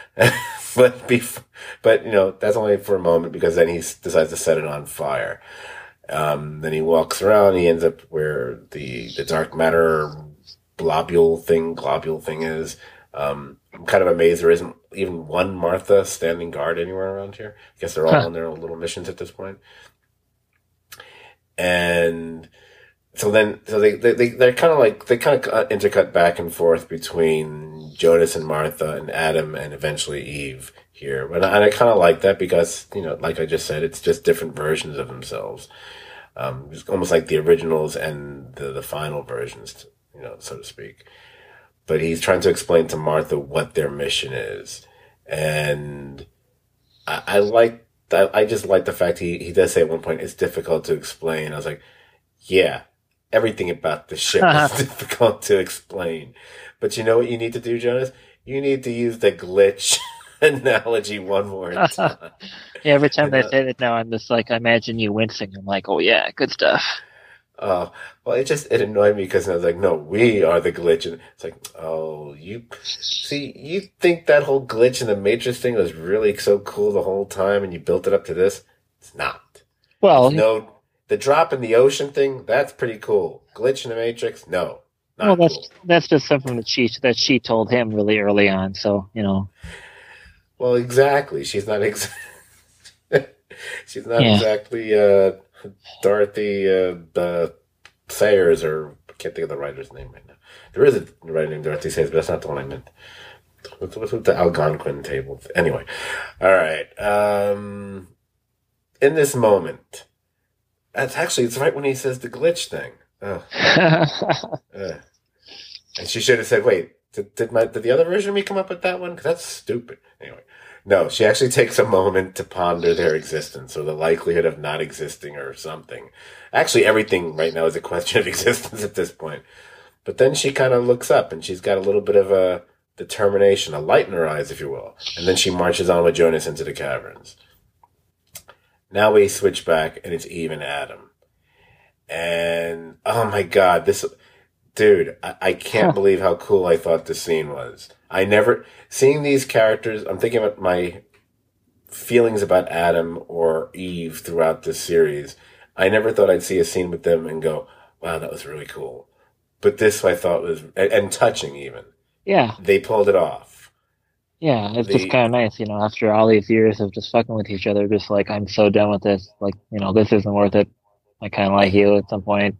but bef- but you know that's only for a moment because then he s- decides to set it on fire. Um, then he walks around. He ends up where the the dark matter globule thing globule thing is. Um, I'm kind of amazed there isn't even one Martha standing guard anywhere around here. I guess they're all Huh. on their own little missions at this point. And so then, so they, they, they they're kind of like, they kind of intercut back and forth between Jonas and Martha and Adam and eventually Eve here. And I, and I kind of like that because, you know, like I just said, it's just different versions of themselves. Um, it's almost like the originals and the, the final versions, you know, so to speak. But he's trying to explain to Martha what their mission is. And I, I like, I, I just like the fact he, he does say at one point, it's difficult to explain. I was like, yeah, everything about the ship is difficult to explain. But you know what you need to do, Jonas? You need to use the glitch analogy one more time. Yeah, every time You they know? say that now I'm just like I imagine you wincing. I'm like, oh yeah, good stuff. Uh, well, it just, it annoyed me because I was like, no, we are the glitch. And it's like, oh, you, see, you think that whole glitch in the Matrix thing was really so cool the whole time and you built it up to this? It's not. Well, It's no, the drop in the ocean thing, that's pretty cool. Glitch in the Matrix, no, well, not that's cool. that's just something that she that she told him really early on. So you know, Well, exactly. She's not ex- she's not yeah. exactly uh, Dorothy uh, uh, Sayers, or I can't think of the writer's name right now. There is a writer named Dorothy Sayers, but that's not the one I meant. What's, what's with the Algonquin table? Anyway, all right. Um, in this moment, that's actually it's right when he says the glitch thing. Ugh, ugh. And she should have said, "Wait, did, did my did the other version of me come up with that one? Because that's stupid." Anyway, No, she actually takes a moment to ponder their existence or the likelihood of not existing or something. Actually, everything right now is a question of existence at this point. But then she kind of looks up and she's got a little bit of a determination, a light in her eyes, if you will. And then she marches on with Jonas into the caverns. Now we switch back and it's Eve and Adam. And, oh my God, this, dude, I, I can't huh. believe how cool I thought this scene was. I never, seeing these characters, I'm thinking about my feelings about Adam or Eve throughout this series. I never thought I'd see a scene with them and go, wow, that was really cool. But this I thought was, and, and touching even. Yeah. They pulled it off. Yeah, it's the, just kind of nice, you know, after all these years of just fucking with each other, just like, I'm so done with this. Like, you know, this isn't worth it. I kind of like you at some point.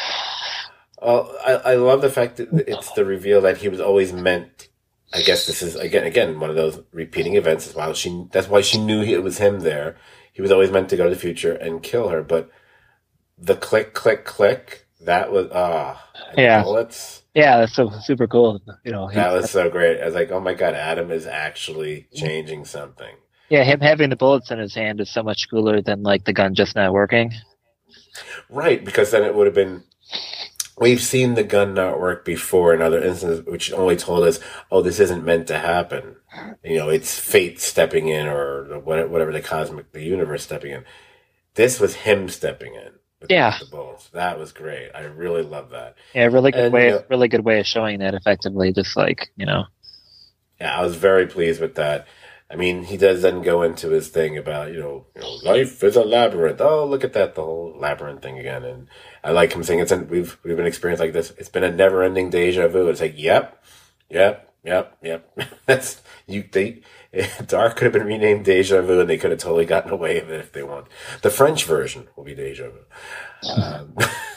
Well, I, I love the fact that it's the reveal that he was always meant. I guess this is again, again one of those repeating events. That's why she. That's why she knew it was him there. He was always meant to go to the future and kill her. But the click, click, click. That was ah. Yeah. Bullets. Yeah, that's so super cool. You know, that was so great. I was like, oh my God, Adam is actually changing something. Yeah, him having the bullets in his hand is so much cooler than like the gun just not working. Right, because then it would have been. We've seen the gun not work before in other instances, which only told us, oh, this isn't meant to happen. You know, it's fate stepping in or whatever the cosmic, the universe stepping in. This was him stepping in. With yeah. The bullets. That was great. I really love that. Yeah, really good and, way, you know, really good way of showing that effectively, just like, you know. Yeah, I was very pleased with that. I mean, he does then go into his thing about, you know, you know, life is a labyrinth. Oh, look at that, the whole labyrinth thing again. And I like him saying it's an, we've we've been experienced like this. It's been a never-ending deja vu. It's like, yep, yep, yep, yep. That's you. They Dark could have been renamed Deja Vu, and they could have totally gotten away with it if they want. The French version will be Deja Vu. Um,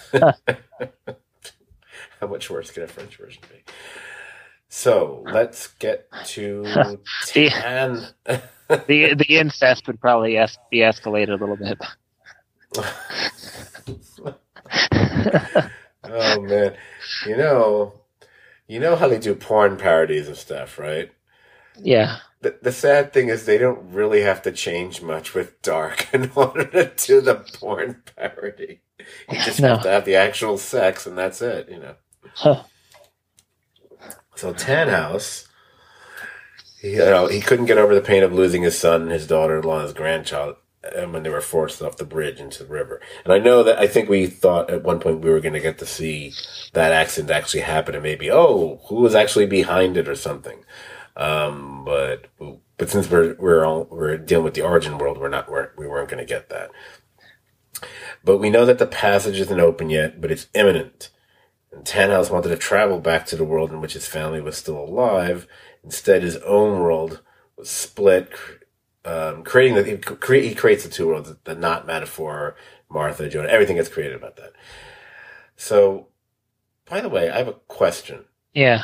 how much worse can a French version be? So let's get to Tan. the the incest would probably es- be escalated a little bit. Oh man, you know, you know how they do porn parodies of stuff, right? Yeah. The, the sad thing is they don't really have to change much with Dark in order to do the porn parody. You just no. have to have the actual sex, and that's it, you know. Huh. So Tannhaus, he, you know, he couldn't get over the pain of losing his son, his daughter-in-law, and his grandchild, and when they were forced off the bridge into the river. And I know that I think we thought at one point we were going to get to see that accident actually happen, and maybe oh, who was actually behind it or something. Um, but but since we're we're all, we're dealing with the origin world, we're not we're, we weren't going to get that. But we know that the passage isn't open yet, but it's imminent. And Tannhaus wanted to travel back to the world in which his family was still alive. Instead, his own world was split, um, creating the he, cre- he creates the two worlds: the not metaphor, Martha, Jonah, everything gets created about that. So, by the way, I have a question. Yeah.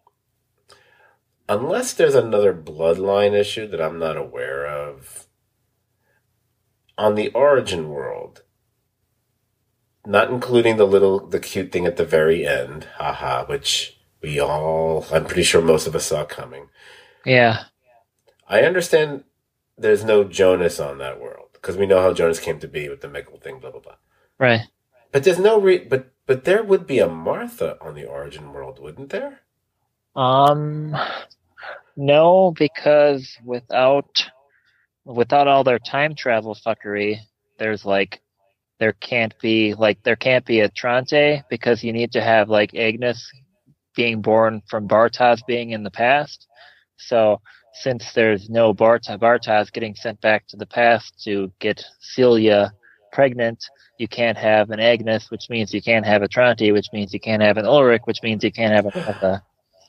Unless there's another bloodline issue that I'm not aware of, on the origin world, not including the little, the cute thing at the very end, haha, which we all, I'm pretty sure most of us saw coming. Yeah. I understand there's no Jonas on that world, because we know how Jonas came to be with the Mikkel thing, blah, blah, blah. Right. But there's no, re- but, but there would be a Martha on the origin world, wouldn't there? Um... No, because without without all their time travel fuckery, there's like there can't be like there can't be a Trante because you need to have like Agnes being born from Bartosz being in the past. So since there's no Bart- Bartosz getting sent back to the past to get Celia pregnant, you can't have an Agnes, which means you can't have a Tronte, which means you can't have an Ulrich, which means you can't have a, a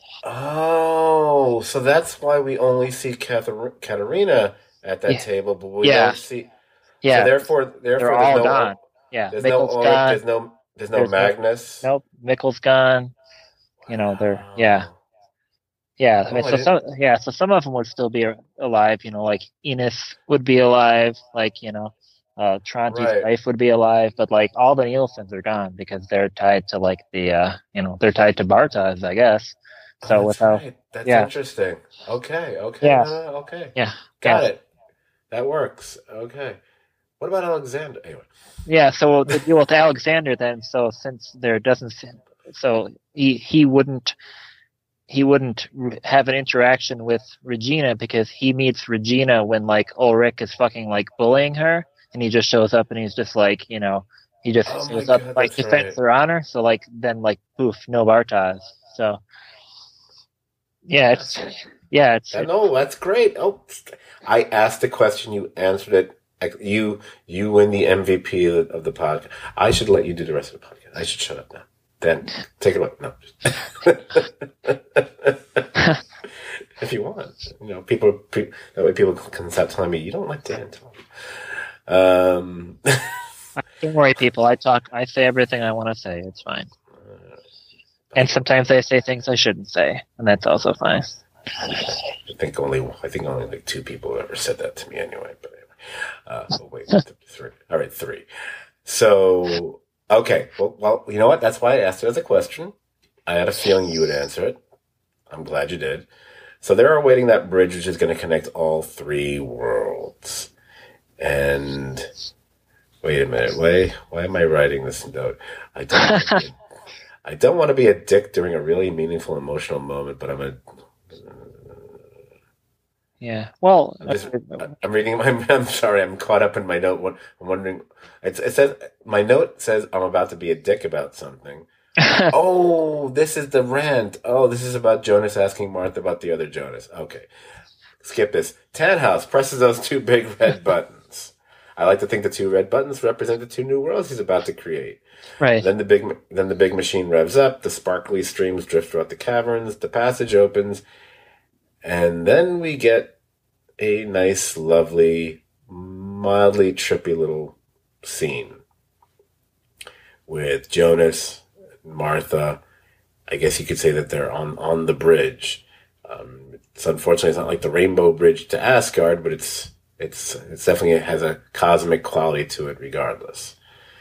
Oh, so that's why we only see Katar- Katarina at that yeah. table, but we yeah. don't see. Yeah, so therefore, therefore, they're there's all no, gone. Yeah, there's Mikkel's no, gone. There's no, there's no there's Magnus. No, nope, Mikkel's gone. You know, they're yeah, yeah. I mean, oh, so I some, yeah, so some of them would still be alive. You know, like Enos would be alive. Like you know, uh, Tronte's right. wife would be alive. But like all the Nielsen's are gone because they're tied to like the uh, you know, they're tied to Bartosz, I guess. Oh, So with that's how, right. That's yeah, interesting. Okay, okay, yeah, no, no, no, okay. yeah, yeah, Got it. That works. Okay. What about Alexander? Anyway. yeah. So the deal with Alexander then. So since there doesn't, so he he wouldn't he wouldn't re- have an interaction with Regina because he meets Regina when like Ulrich is fucking like bullying her, and he just shows up and he's just like, you know, he just Oh my shows up God, like that's defends right. their honor. So like then like poof, no Bartas. So yeah, Yeah, it's see? yeah, it's That, no, that's great. Oh, I asked the question, you answered it. Like, You you win the M V P of the, of the podcast. I should let you do the rest of the podcast. I should shut up now. Then take it away. No. If you want, you know, people pe- that way people can stop telling me you don't like Dan. Tell them. Um, don't worry, people. I talk. I say everything I want to say. It's fine. And sometimes I say things I shouldn't say, and that's also fine. I think only I think only like two people have ever said that to me anyway. But anyway, uh, oh wait, three. All right, three. So okay, well, well, you know what? That's why I asked it as a question. I had a feeling you would answer it. I'm glad you did. So they're awaiting that bridge, which is going to connect all three worlds. And wait a minute, why why am I writing this note? I don't. Want to be a, I don't want to be a dick during a really meaningful emotional moment, but I'm a. Yeah. Well, I'm, just, I'm reading my. I'm sorry. I'm caught up in my note. I'm wondering. It, it says my note says I'm about to be a dick about something. Oh, this is the rant. Oh, this is about Jonas asking Martha about the other Jonas. Okay, skip this. Tannhaus presses those two big red buttons. I like to think the two red buttons represent the two new worlds he's about to create. right. Then the big, then the big machine revs up. The sparkly streams drift throughout the caverns. The passage opens. And then we get a nice, lovely, mildly trippy little scene with Jonas, Martha. I guess you could say that they're on, on the bridge. Um, it's unfortunately it's not like the Rainbow Bridge to Asgard, but it's it's it's definitely has a cosmic quality to it, regardless.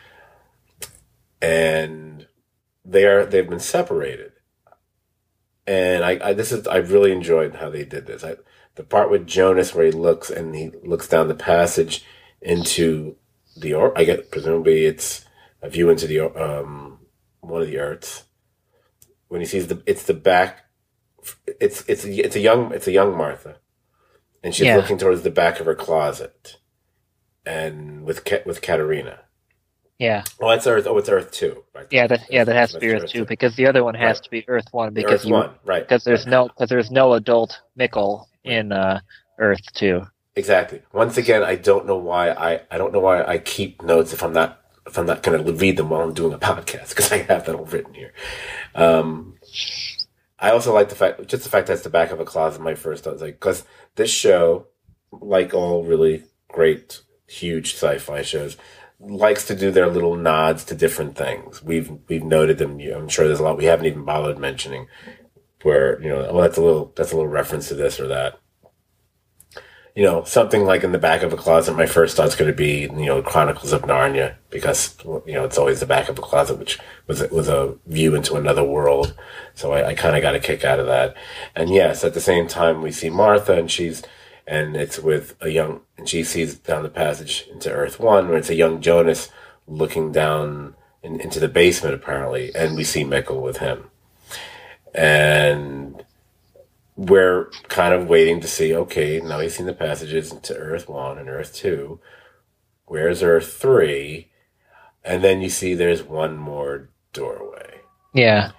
And they are they've been separated. And I, I this is I really enjoyed how they did this. I, the part with Jonas where he looks and he looks down the passage into the or I guess presumably it's a view into the um one of the Earths. When he sees the it's the back, it's it's it's a young it's a young Martha, and she's Yeah. looking towards the back of her closet, and with Ka- with Katerina. Yeah. Oh, that's Earth. Oh, it's Earth two. Right? Yeah. That yeah. That has to That's be Earth two because the other one has Right. to be Earth one The because Earth you one, right? because there's right. no because there's no adult Mikkel in uh, Earth two. Exactly. Once again, I don't know why I I don't know why I keep notes if I'm not if I'm not going to read them while I'm doing a podcast because I have that all written here. Um, I also like the fact, just the fact that it's the back of a closet. My first thought was like, because this show, like all really great, huge sci-fi shows, likes to do their little nods to different things. We've we've noted them. I'm sure there's a lot we haven't even bothered mentioning. Where you know, well, that's a little that's a little reference to this or that. You know, something like in the back of a closet. My first thought's going to be, you know, Chronicles of Narnia, because you know it's always the back of a closet, which was was a view into another world. So I, I kind of got a kick out of that. And yes, at the same time, we see Martha, and she's and it's with a young, and she sees down the passage into Earth One, where it's a young Jonas looking down in, into the basement, apparently, and we see Mikkel with him, and we're kind of waiting to see, okay, now we've seen the passages into Earth one and Earth two. Where's Earth three? And then you see there's one more doorway. Yeah.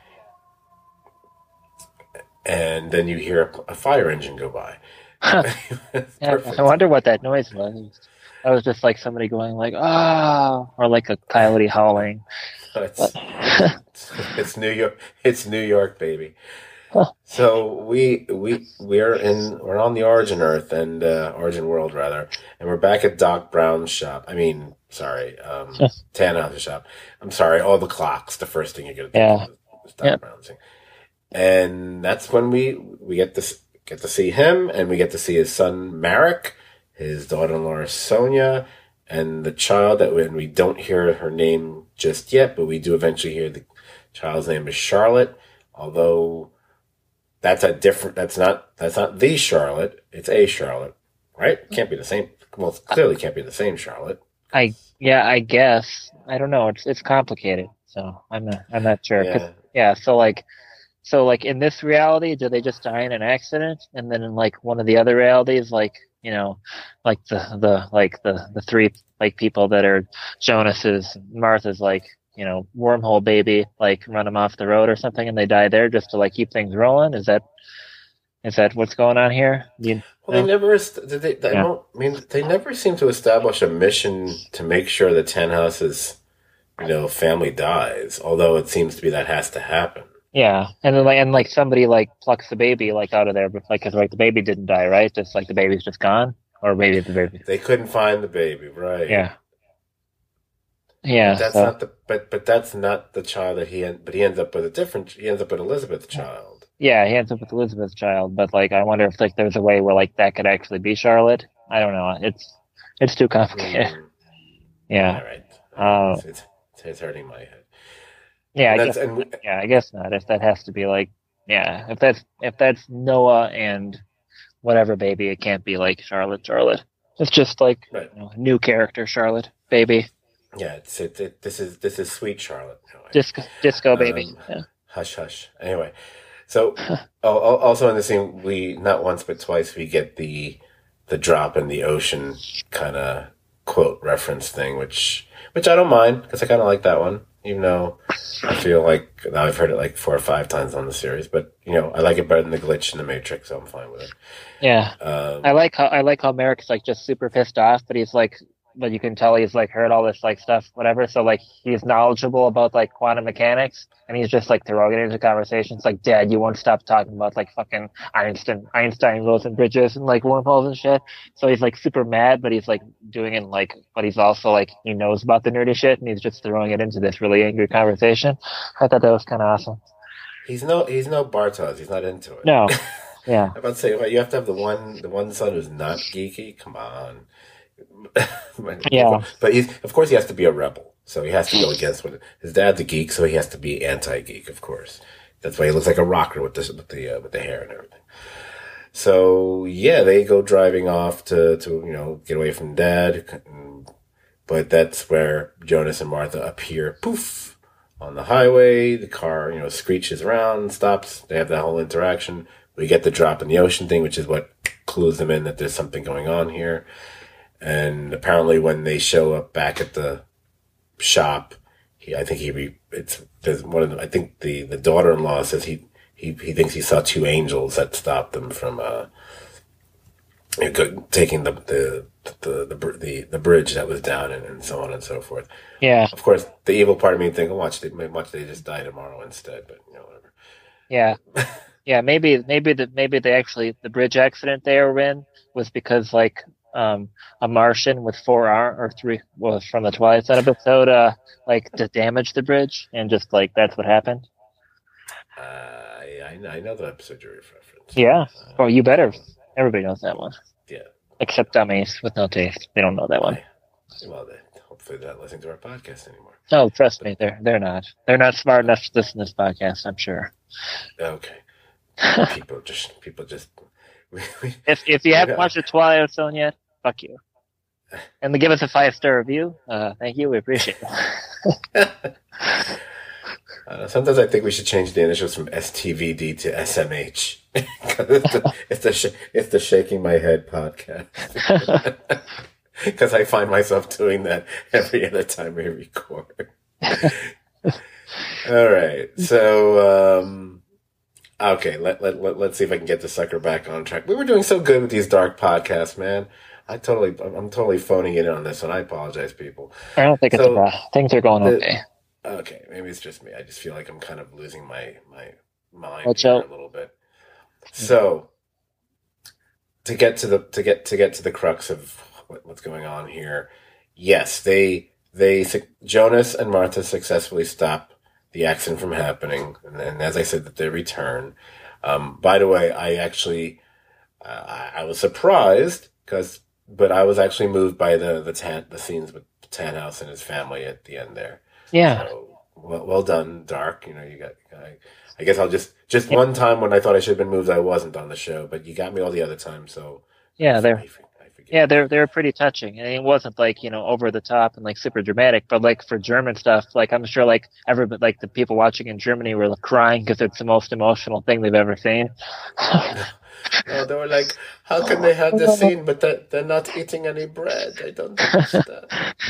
And then you hear a, a fire engine go by. yeah. I wonder what that noise was. That was just like somebody going like, ah, or like a coyote howling. It's, it's New York. It's New York, baby. So we we we're in we're on the Origin Earth and uh, Origin World rather, and we're back at Doc Brown's shop. I mean, sorry, um, Tannhaus's shop. I'm sorry, all the clocks. The first thing you're gonna think Yeah. of is Doc Yep. Brown's thing, and that's when we we get to get to see him, and we get to see his son Marek, his daughter-in-law Sonia, and the child that when we don't hear her name just yet, but we do eventually hear the child's name is Charlotte, although. that's a different. That's not. That's not the Charlotte. It's a Charlotte, right? Can't be the same. Well, it clearly can't be the same Charlotte. I yeah, I guess. I don't know. It's it's complicated, so I'm not I'm not sure. 'Cause, Yeah. yeah, so like so like in this reality, do they just die in an accident? And then in like one of the other realities, like you know, like the the like the the three like people that are Jonas's Martha's like you know wormhole baby like run them off the road or something, and they die there just to like keep things rolling. Is that is that what's going on here? Do you Well, they know? never. est- Did they? I Yeah. don't I mean, they never seem to establish a mission to make sure that Tannhouse's, you know, family dies. Although it seems to be that has to happen. Yeah, and then like and like somebody like plucks the baby like out of there, but like 'cause like the baby didn't die, right? Just like the baby's just gone, or maybe the baby. They couldn't find the baby, right? Yeah, yeah. But that's So not the. But but that's not the child that he. en- But he ends up with a different. He ends up with Elizabeth's child. yeah, he ends up with Elizabeth's child, but like I wonder if like there's a way where like that could actually be Charlotte. I don't know. It's it's too complicated. Mm, Yeah. all right. Uh, It's, it's, it's hurting my head. yeah. And I that's guess. and we, Yeah, I guess not. If that has to be like, yeah, if that's if that's Noah and whatever baby, it can't be like Charlotte. Charlotte. It's just like right. you know, new character Charlotte baby. Yeah. It's it, it. This is this is sweet Charlotte. Anyway. Disco disco baby. Um, Yeah. Hush, hush. Anyway, so al- al- also in the scene, we not once but twice we get the the drop in the ocean kind of quote reference thing, which which I don't mind because I kind of like that one, even though I feel like now I've heard it like four or five times on the series, but you know I like it better than the glitch in the Matrix, so I'm fine with it. Yeah. Um, I like how I like how Merrick's like just super pissed off, but he's like, but you can tell he's like heard all this like stuff, whatever. So like he's knowledgeable about like quantum mechanics, and he's just like throwing it into conversations. Like, Dad, you won't stop talking about like fucking Einstein, Einstein rules and bridges and like wormholes and shit. So he's like super mad, but he's like doing it like, but he's also like he knows about the nerdy shit, and he's just throwing it into this really angry conversation. I thought that was kind of awesome. he's no he's no Bartos. He's not into it. No, yeah, I'm about to say, well, you have to have the one the one son who's not geeky. Come on. Yeah. But he's of course he has to be a rebel, so he has to go against what his dad's a geek, so he has to be anti-geek, of course. That's why he looks like a rocker with this with the uh, with the hair and everything. So yeah, they go driving off to to you know get away from Dad, but that's where Jonas and Martha appear. Poof. On the highway, the car you know screeches around, stops. They have that whole interaction. We get the drop in the ocean thing, which is what clues them in that there's something going on here. And apparently, when they show up back at the shop, he, I think he, re, it's there's one of the, I think the, the daughter-in-law says he, he, he thinks he saw two angels that stopped them from uh, taking the the, the the the the bridge that was down and, and so on and so forth. yeah, Of course, the evil part of me thinking, watch they watch they just die tomorrow instead, but you know whatever. yeah. Yeah, maybe maybe the maybe they actually the bridge accident they were in was because like um a Martian with four arm or three well from the Twilight Zone episode uh like to damage the bridge and just like that's what happened. Uh, I I know the episode you reference. Yeah. Uh, Well, you better. Everybody knows that one yeah. except dummies with no taste. They don't know that one. Well, they, hopefully they're not listening to our podcast anymore. No, trust me, they're they're not. They're not smart enough to listen to this podcast. I'm sure. Okay. People just, people just. We, we, If if you haven't Yeah. watched the Twilight Zone yet, fuck you. And to give us a five star review, uh, thank you. We appreciate it. uh, sometimes I think we should change the initials from S T V D to S M H. it's, the, it's, the sh- it's the Shaking My Head podcast. Because I find myself doing that every other time we record. All right. So, um, okay, let, let, let, let's see if I can get the sucker back on track. We were doing so good with these dark podcasts, man. I totally, I'm I'm totally phoning it in on this one. I apologize, people. I don't think it's So, a problem. Things are going the- okay. Okay, maybe it's just me. I just feel like I'm kind of losing my, my mind Watch here out. a little bit. So, to get to the to get to get to the crux of what, what's going on here, yes, they they Jonas and Martha successfully stop the accident from happening, and, and as I said, that they return. Um, by the way, I actually uh, I, I was surprised because, but I was actually moved by the the tan, the scenes with Tannhaus and his family at the end there. Yeah. So, well, well done, Dark. You know, you got. I, I guess I'll just just Yeah. one time when I thought I should have been moved, I wasn't on the show, but you got me all the other times, so Yeah, I, they're I, I forgive yeah, you. they're they're pretty touching. And it wasn't like, you know, over the top and like super dramatic, but like for German stuff, like I'm sure like everybody, like the people watching in Germany were like, crying because it's the most emotional thing they've ever seen. No, no, they were like, how can they have this scene, but they're, they're not eating any bread? I don't understand.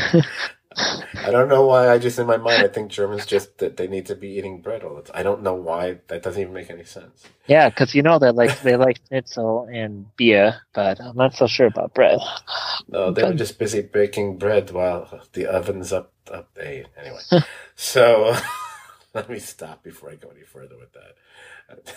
I don't know why. I just in my mind, I think Germans just that they need to be eating bread all the time. I don't know why. That doesn't even make any sense. Yeah, because you know they like they like schnitzel and beer, but I'm not so sure about bread. No, they were But just busy baking bread while the oven's up up. Hey, anyway, so let me stop before I go any further with that.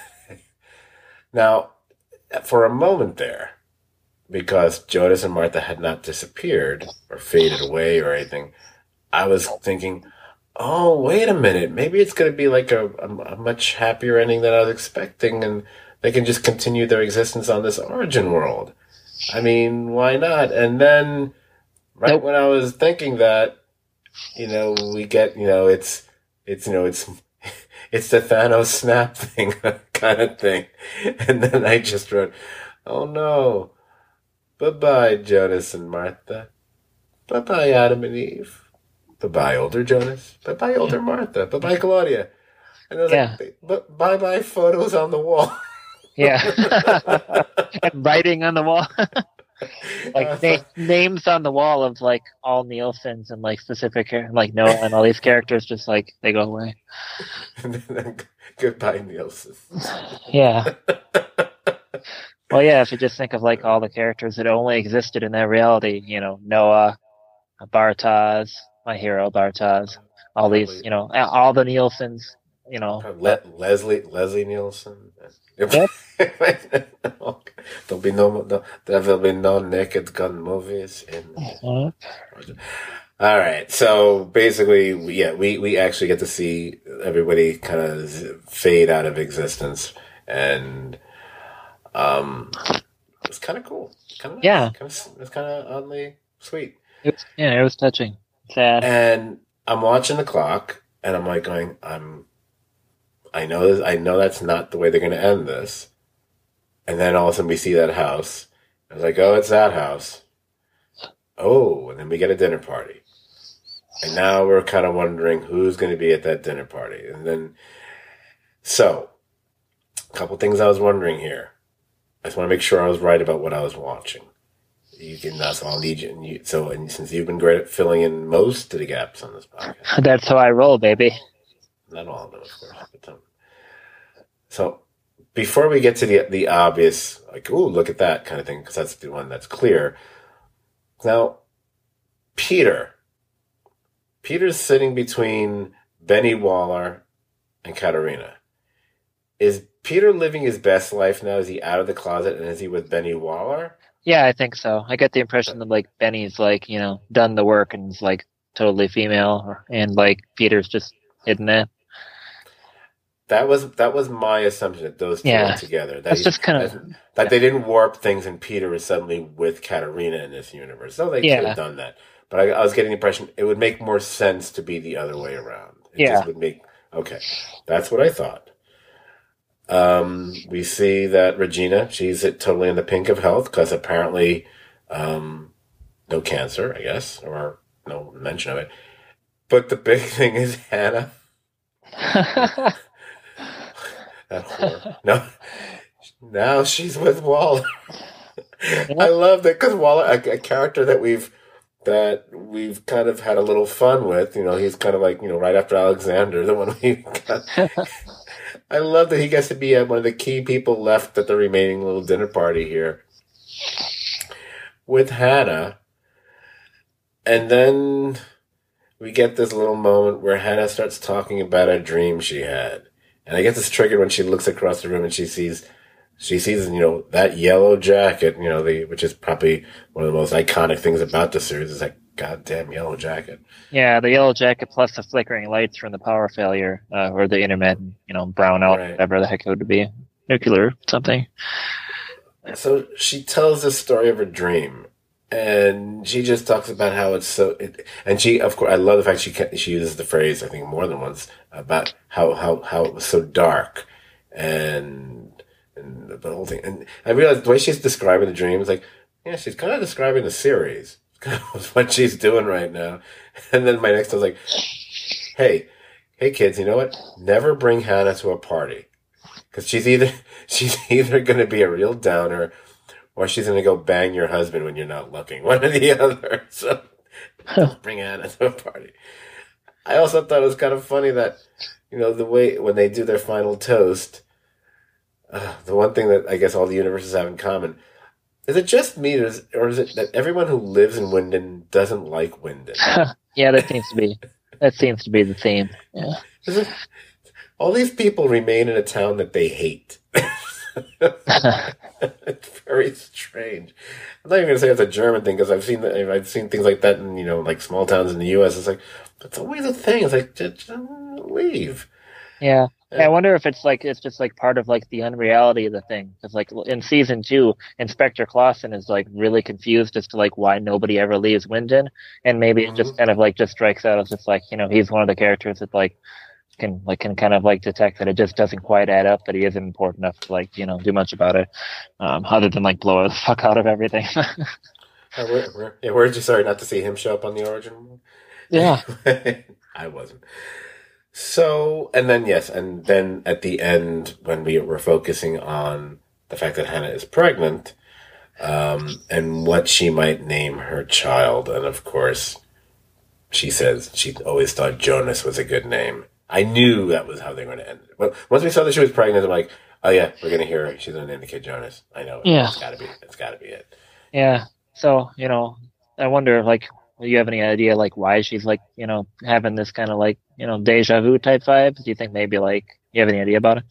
Now, for a moment there, because Jonas and Martha had not disappeared or faded away or anything, I was thinking, oh, wait a minute. Maybe it's going to be like a, a, a much happier ending than I was expecting, and they can just continue their existence on this origin world. I mean, why not? And then, right nope. when I was thinking that, you know, we get, you know, it's, it's, you know, it's, it's the Thanos snap thing, kind of thing. And then I just wrote, oh no. Bye-bye, Jonas and Martha. Bye-bye, Adam and Eve. Bye-bye, older Jonas. Bye-bye, older Martha. Bye-bye, Claudia. And I was Yeah. like, bye-bye, photos on the wall. Yeah. And writing on the wall. Like na- names on the wall of like all Nielsen's and like specific, like Noah and all these characters just like they go away. And then, goodbye, Nielsen. Yeah. Well, yeah, if you just think of like all the characters that only existed in that reality, you know, Noah, Bartaz, my hero Bartaz, all Probably, these, you know, all the Nielsen's, you know. Le- Leslie Leslie Nielsen. Yep. There'll be no, no there will be no Naked Gun movies in. Uh-huh. All right, so basically, yeah, we, we actually get to see everybody kind of fade out of existence, and um, it was kind of cool. Kind of nice. Yeah, kind of, it was kind of oddly sweet. It was, yeah, it was touching, sad. And I'm watching the clock, and I'm like going, I'm, I know this, I know that's not the way they're going to end this. And then all of a sudden we see that house. I was like, oh, it's that house. Oh, and then we get a dinner party. And now we're kind of wondering who's going to be at that dinner party. And then, so, a couple things I was wondering here. I just want to make sure I was right about what I was watching. You can, that's all I'll need you. And you so, and since you've been great at filling in most of the gaps on this podcast. That's how I roll, baby. Not all of them, of course. But, um, so, before we get to the the obvious, like, ooh, look at that kind of thing, because that's the one that's clear. Now, Peter. Peter's sitting between Benny Waller and Katerina. Is Peter living his best life now? Is he out of the closet, and is he with Benny Waller? Yeah, I think so. I get the impression that like Benny's like, you know, done the work and is like totally female, and like Peter's just hidden it. That was that was my assumption that those two Yeah. were together. That That's he- just kind of that, that they didn't warp things, and Peter is suddenly with Katerina in this universe. So they could Yeah. have done that. But I, I was getting the impression it would make more sense to be the other way around. It Yeah. just would make okay. That's what I thought. Um, we see that Regina, she's totally in the pink of health because apparently um, no cancer, I guess, or no mention of it. But the big thing is Hannah. That whore. No, now she's with Waller. I love that because Waller, a, a character that we've that we've kind of had a little fun with. You know, he's kind of like you know right after Alexander, the one we got. I love that he gets to be uh, one of the key people left at the remaining little dinner party here with Hannah, and then we get this little moment where Hannah starts talking about a dream she had. And I get this triggered when she looks across the room and she sees, she sees, you know, that yellow jacket, you know, the, which is probably one of the most iconic things about the series is that goddamn yellow jacket. Yeah, the yellow jacket plus the flickering lights from the power failure, uh, or the internet, you know, brownout, Right. whatever the heck it would be. Nuclear something. So she tells the story of her dream. and she just talks about how it's so. It, and she, of course, I love the fact she can, she uses the phrase I think more than once about how how how it was so dark, and and the whole thing. And I realized the way she's describing the dream is like, yeah, she's kind of describing the series. Kind of what she's doing right now. And then my next was like, hey, hey kids, you know what? Never bring Hannah to a party, because she's either she's either going to be a real downer, or she's going to go bang your husband when you're not looking. One or the other. So don't bring Hannah to a party. I also thought it was kind of funny that, you know, the way when they do their final toast, uh, the one thing that I guess all the universes have in common, is it just me, or is, or is it that everyone who lives in Winden doesn't like Winden? Yeah, that seems to be that seems to be the theme. Yeah. It, all these people remain in a town that they hate. It's very strange. I'm not even going to say it's a German thing, because I've seen I've seen things like that in, you know, like small towns in the U S. It's like, it's always a thing. It's like, just, just leave. Yeah. Yeah, I wonder if it's like it's just like part of like the unreality of the thing. Because like in season two, Inspector Clausen is like really confused as to like why nobody ever leaves Winden, and maybe mm-hmm. it just kind of like just strikes out as just like, you know, he's one of the characters that like can like can kind of like detect that it just doesn't quite add up, that he isn't important enough to like, you know, do much about it, um, other than like blow the fuck out of everything. uh, where, where, yeah, where did you sorry not to see him show up on the Origin? Yeah, I wasn't. So, and then, yes, and then at the end, when we were focusing on the fact that Hannah is pregnant, um, and what she might name her child, and of course, she says she always thought Jonas was a good name. I knew that was how they were going to end it. But once we saw that she was pregnant, I'm like, oh yeah, we're going to hear her. She's going to name the kid Jonas. I know. Yeah. It's got to be, it's got to be it. Yeah. So, you know, I wonder, like, do you have any idea, like, why she's, like, you know, having this kind of, like, you know, deja vu type vibes? Do you think maybe, like, you have any idea about it?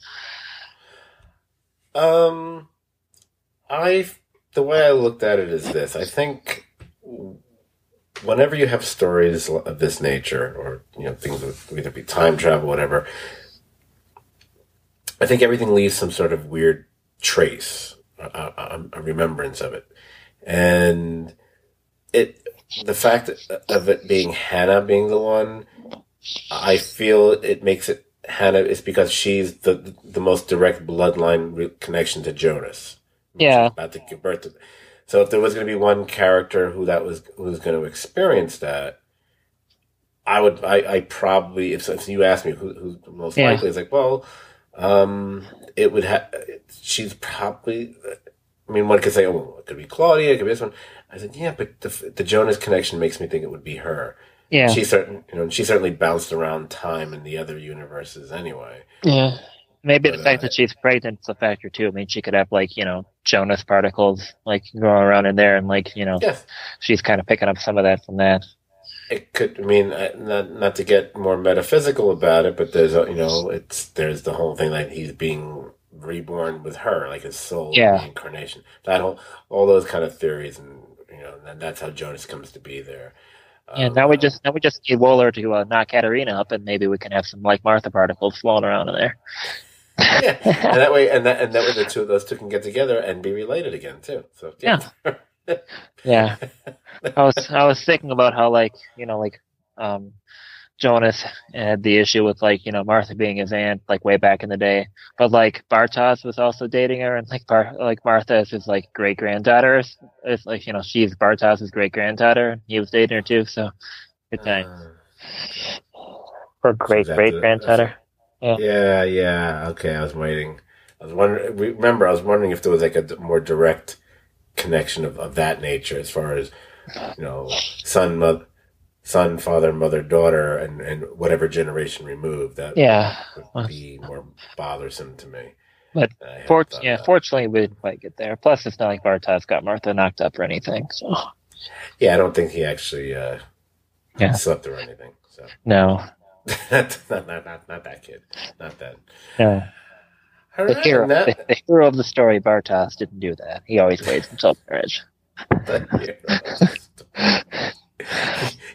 Um, I, the way I looked at it is this. I think whenever you have stories of this nature, or, you know, things that either be time travel, whatever, I think everything leaves some sort of weird trace, a, a, a remembrance of it. And it, the fact of it being Hannah being the one, I feel it makes it Hannah is because she's the the most direct bloodline connection to Jonas. Yeah. She's about to give birth to. So if there was going to be one character who that was who was going to experience that, I would I, I probably if, if you asked me who, who's most yeah. likely, it's like, well, um, it would have. She's probably. I mean, one could say, oh, it could be Claudia, it could be this one. I said, yeah, but the, the Jonas connection makes me think it would be her. Yeah. She certain, you know, she certainly bounced around time in the other universes anyway. Yeah. Maybe but, the fact uh, that she's pregnant is a factor too. I mean, she could have like, you know, Jonas particles like growing around in there, and like, you know, yes. she's kind of picking up some of that from that. It could. I mean, not not to get more metaphysical about it, but there's a, you know, it's there's the whole thing that he's being reborn with her, like his soul yeah. reincarnation. That whole, all those kind of theories, and you know, and that's how Jonas comes to be there. Yeah, um, now we just now we just need Wooler to uh, knock Katarina up, and maybe we can have some like Martha particles floating around in there. Yeah, and that way, and that and that way, the two of those two can get together and be related again too. So yeah, yeah. yeah. I was I was thinking about how like you know like um. Jonas had the issue with like, you know, Martha being his aunt, like way back in the day. But like Bartos was also dating her, and like Bar- like Martha is his like great granddaughter. It's like, you know, she's Bartos' great granddaughter, and he was dating her too, so good time. Uh, or great great granddaughter. Yeah. yeah, yeah. Okay, I was waiting. I was wondering remember I was wondering if there was like a more direct connection of, of that nature as far as, you know, son, mother son, father, mother, daughter, and, and whatever generation removed, that yeah. would be more bothersome to me. But for, yeah, that. fortunately, we didn't quite get there. Plus, it's not like Bartos got Martha knocked up or anything. So yeah, I don't think he actually uh, yeah. slept or anything. So no, not, not, not, not that kid. Not that. No. All the, right, hero, that... the, the hero of the story, Bartos, didn't do that. He always waits until marriage.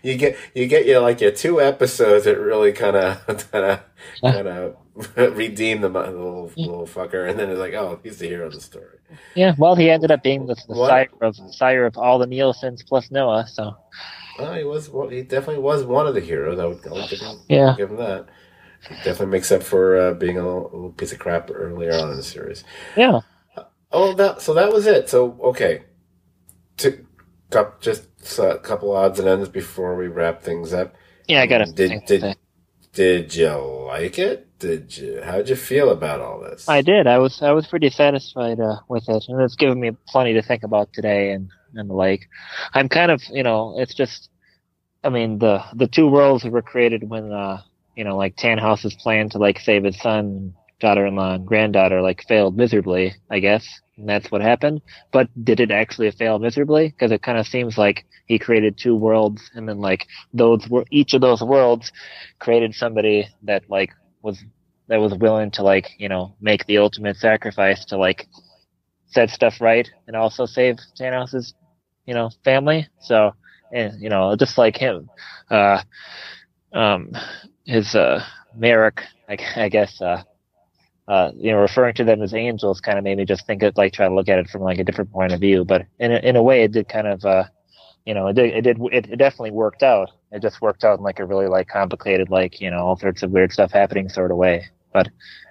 you get you get your like your two episodes that really kind of kind of kind of redeem the, the little little fucker, and then it's like, oh, he's the hero of the story. Yeah, well, he ended up being the, the What? sire of sire of all the Nielsen's plus Noah. So Oh, he was. Well, he definitely was one of the heroes. I would, I would give him, yeah, give him that. He definitely makes up for uh, being a little, a little piece of crap earlier on in the series. yeah, Oh, that. So that was it. So okay, to, just a couple odds and ends before we wrap things up. yeah. I got a Did did did you like it? Did you? How did you feel about all this? I did. I was I was pretty satisfied uh, with it, and it's given me plenty to think about today and and the like. I'm kind of you know it's just I mean the the two worlds were created when uh you know like Tannhaus's plan to like save his son, daughter-in-law, and granddaughter like failed miserably, I guess, and that's what happened. But did it actually fail miserably? Because it kind of seems like he created two worlds, and then like those were each of those worlds created somebody that like was that was willing to like you know make the ultimate sacrifice to like set stuff right and also save Thanos' you know family. So and you know just like him, uh, um, his uh Merrick, I, I guess. Uh, Uh, you know, referring to them as angels kind of made me just think of like try to look at it from like a different point of view. But in a, in a way, it did kind of, uh, you know, it did, it did, it, it definitely worked out. It just worked out in like a really like complicated, like you know, all sorts of weird stuff happening sort of way. But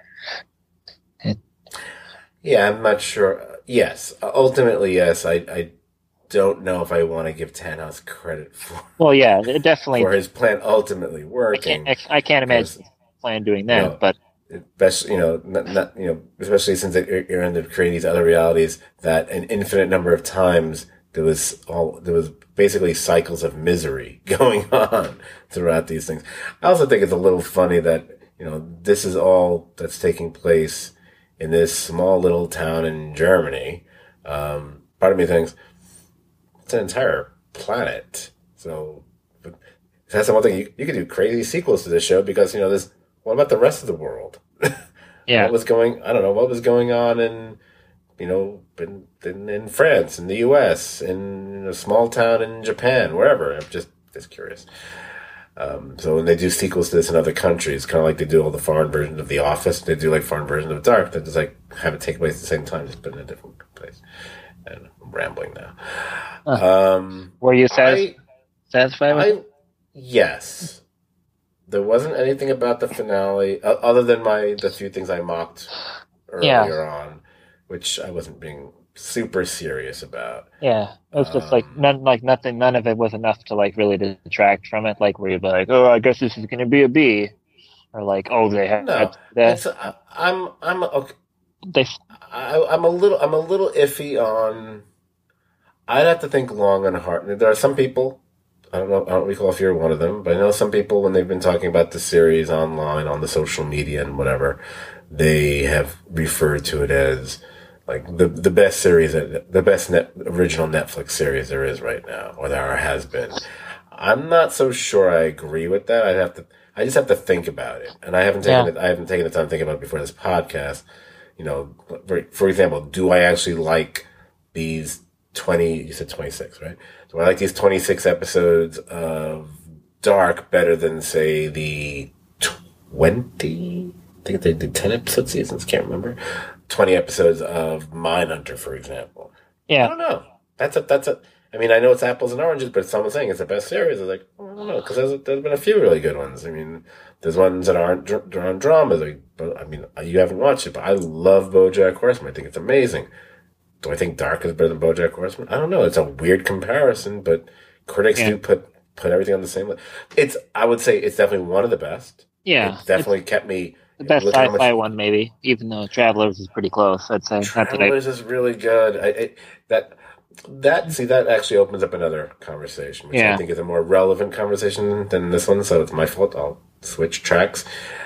it, yeah, I'm not sure. Yes, ultimately, yes. I I don't know if I want to give Thanos credit for. Well, yeah, it definitely for his plan ultimately I working. can't, I can't imagine plan doing that, you know, but. Especially, you know, not, not, you know, especially since you're into creating these other realities that an infinite number of times there was all, there was basically cycles of misery going on throughout these things. I also think it's a little funny that, you know, this is all that's taking place in this small little town in Germany. Um, part of me thinks it's an entire planet. So that's the one thing you, you could do crazy sequels to this show because, you know, there's, what about the rest of the world? Yeah. What was going, I don't know, what was going on in, you know, in, in, in France, in the U S, in a small town in Japan, wherever. I'm just, just curious. Um, so when they do sequels to this in other countries, kind of like they do all the foreign versions of The Office, they do like foreign versions of Dark, that just like have it take place at the same time, just put in a different place. And I'm rambling now. Uh, Um, were you satis- I, satisfied with I, it? Yes. There wasn't anything about the finale uh, other than my the few things I mocked earlier Yeah. on, which I wasn't being super serious about. Yeah, it was just like Um, none, like nothing, none of it was enough to like really detract from it. Like where you'd be like, oh, I guess this is going to be a B, or like, oh, they had no, that. it's I, I'm I'm okay. They, I, I'm a little I'm a little iffy on. I'd have to think long and hard. There are some people. I don't know. I don't recall if you're one of them, but I know some people when they've been talking about the series online on the social media and whatever, they have referred to it as like the the best series, the best net, original Netflix series there is right now, or there has been. I'm not so sure I agree with that. I'd have to. I just have to think about it, and I haven't taken Yeah. it. I haven't taken the time to think about it before this podcast. You know, for, for example, do I actually like these twenty? You said twenty-six, right? Do I like these twenty-six episodes of Dark better than, say, the twenty? I think they did ten episode seasons. Can't remember. Twenty episodes of Mindhunter, for example. I yeah, don't know. That's a that's a. I mean, I know it's apples and oranges, but someone's saying it's the best series. I was like, oh, I don't know, because there's, there's been a few really good ones. I mean, there's ones that aren't dr- aren't dramas. Like, but I mean, you haven't watched it, but I love BoJack Horseman. I think it's amazing. Do I think Dark is better than BoJack Horseman? I don't know. It's a weird comparison, but critics Yeah. do put put everything on the same level. It's I would say it's definitely one of the best. yeah. It definitely kept me. The best look how much- sci-fi one, maybe. Even though Travelers is pretty close, I'd say. Not that I, Travelers is really good. I, I, that that see that actually opens up another conversation, which I Yeah. think is a more relevant conversation than this one. So it's my fault. I'll switch tracks.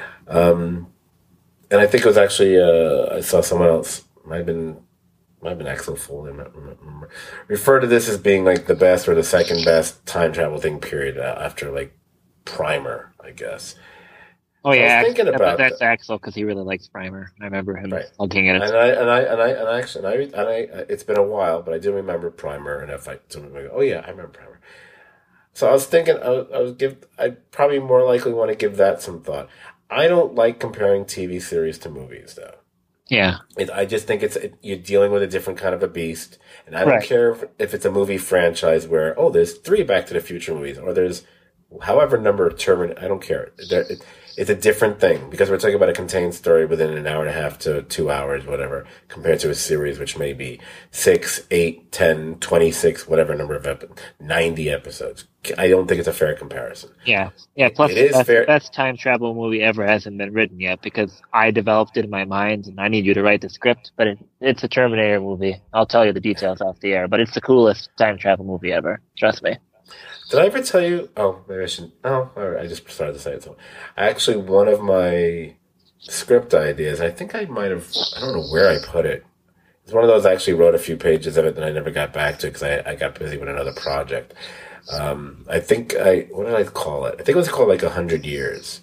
Um, and I think it was actually uh, I saw someone else might have been might have been Axel Foley. I might remember, refer to this as being like the best or the second best time travel thing. Period. Uh, after like Primer, I guess. oh I was yeah, thinking Ax- about that's Axel because he really likes Primer. I remember him Right. looking at it. And I and I and I and I actually and I, and I it's been a while, but I do remember Primer. And if I so I'm like, oh yeah, I remember Primer. So I was thinking, I was, I was give, I probably more likely want to give that some thought. I don't like comparing T V series to movies, though. Yeah. It, I just think it's it, you're dealing with a different kind of a beast, and I don't Right. care if, if it's a movie franchise where oh, there's three Back to the Future movies, or there's however number of Terminator. I don't care. There, it, it's a different thing because we're talking about a contained story within an hour and a half to two hours, whatever, compared to a series which may be six, eight, ten, twenty-six, whatever number of episodes, ninety episodes. I don't think it's a fair comparison. Yeah. Yeah. Plus, It is the best, fair- best time travel movie ever hasn't been written yet because I developed it in my mind and I need you to write the script. But it, it's a Terminator movie. I'll tell you the details off the air, but it's the coolest time travel movie ever. Trust me. Did I ever tell you? Oh, maybe I should. Oh, all right, I just started to say it. So, actually, one of my script ideas, I think I might have, I don't know where I put it. It's one of those I actually wrote a few pages of it that I never got back to because I, I got busy with another project. Um, I think I, what did I call it? I think it was called like a hundred years.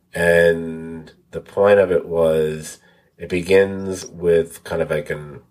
And the point of it was it begins with kind of like an,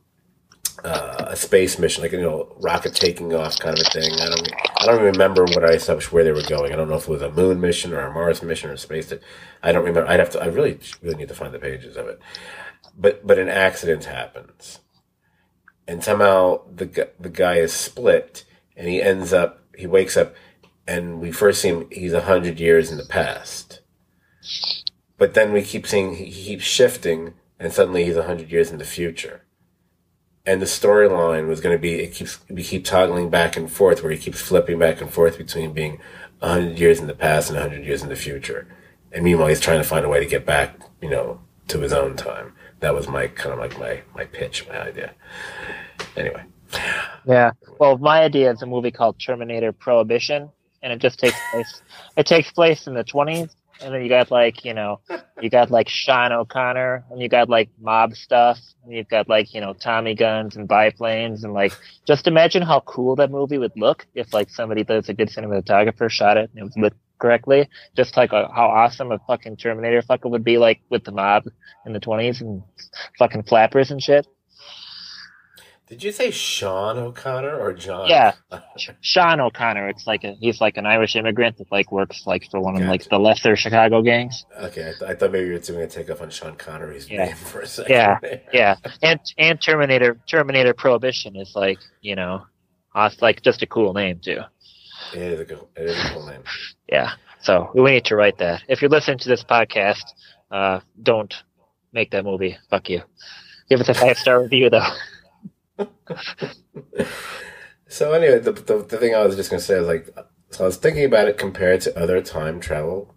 uh, a space mission, like, you know, rocket taking off kind of a thing. I don't, I don't remember what I established where they were going. I don't know if it was a moon mission or a Mars mission or a space. I don't remember. I'd have to, I really, really need to find the pages of it. But, but an accident happens. And somehow the, the guy is split and he ends up, he wakes up and we first see him, he's a hundred years in the past. But then we keep seeing, he keeps shifting and suddenly he's a hundred years in the future. And the storyline was going to be, it keeps, we keep toggling back and forth where he keeps flipping back and forth between being a hundred years in the past and a hundred years in the future. And meanwhile, he's trying to find a way to get back, you know, to his own time. That was my, kind of like my, my pitch, my idea. Anyway. Yeah. Well, my idea is a movie called Terminator Prohibition, and it just takes place. It takes place in the twenties, and then you got like you know, you got like Sean O'Connor, and you got like mob stuff, and you've got like you know Tommy guns and biplanes, and like just imagine how cool that movie would look if like somebody that's a good cinematographer shot it and it was lit correctly. Just like a, how awesome a fucking Terminator fucker would be like with the mob in the twenties and fucking flappers and shit. Did you say Sean O'Connor or John? Yeah, Sean O'Connor. It's like a, he's like an Irish immigrant that like works like for one of Gotcha. like the lesser Chicago gangs. Okay, I, th- I thought maybe you were doing a takeoff on Sean Connery's Yeah. name for a second. Yeah, there. yeah, and and Terminator Terminator Prohibition is like you know, uh, it's like just a cool name too. It is a cool, it is a cool name. Yeah, so we need to write that. If you're listening to this podcast, uh, don't make that movie. Fuck you. Give us a five star review though. So anyway, the, the the thing I was just gonna say is like, so I was thinking about it compared to other time travel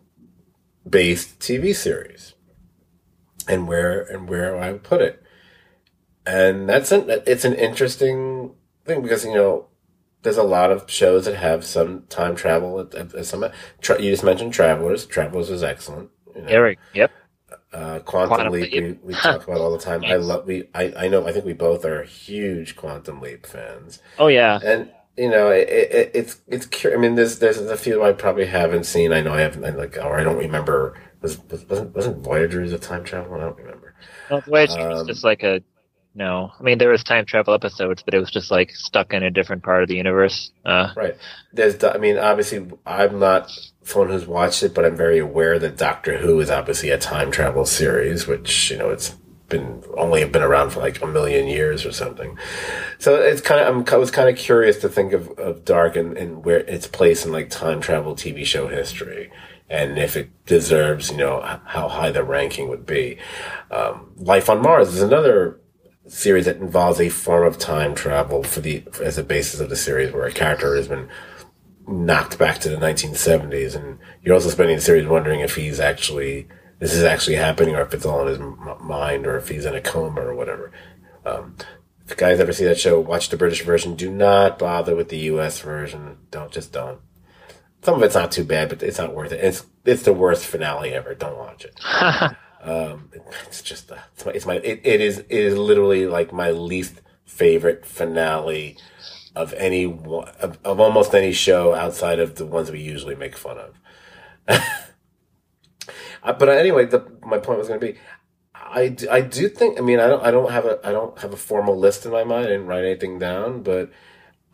based T V series, and where and where I would put it, and that's an it's an interesting thing because you know there's a lot of shows that have some time travel. Some tra- you just mentioned Travelers. Travelers is excellent. You know? Eric. Yep. Uh, Quantum, Quantum Leap, Leap. we, we talk about all the time. I Yes. love we. I, I know. I think we both are huge Quantum Leap fans, Oh yeah. and you know, it, it, it's it's. cur- I mean, there's there's a few I probably haven't seen. I know I haven't. I like, or I don't remember. Was was wasn't, wasn't Voyager a time travel? I don't remember. No, Voyager was Um, just like a no. I mean, there was time travel episodes, but it was just like stuck in a different part of the universe. Uh, Right. There's. I mean, obviously, I'm not someone who's watched it, but I'm very aware that Doctor Who is obviously a time travel series, which you know it's been only been around for like a million years or something. So it's kind of. I'm, I was kind of curious to think of, of Dark and, and where its place in like time travel T V show history, and if it deserves, you know, h- how high the ranking would be. Um, Life on Mars is another series that involves a form of time travel for the as a basis of the series, where a character has been knocked back to the nineteen seventies, and you're also spending the series wondering if he's actually this is actually happening, or if it's all in his m- mind, or if he's in a coma or whatever. Um, if you guys ever see that show, watch the British version. Do not bother with the U S version. Don't just don't. Some of it's not too bad, but it's not worth it. It's it's the worst finale ever. Don't watch it. Um, it's just uh, it's my, it's my it, it is it is literally like my least favorite finale of any one- of, of almost any show outside of the ones we usually make fun of. Uh, but anyway, the, my point was going to be, I, d- I do think. I mean, I don't I don't have a I don't have a formal list in my mind. I didn't write anything down, but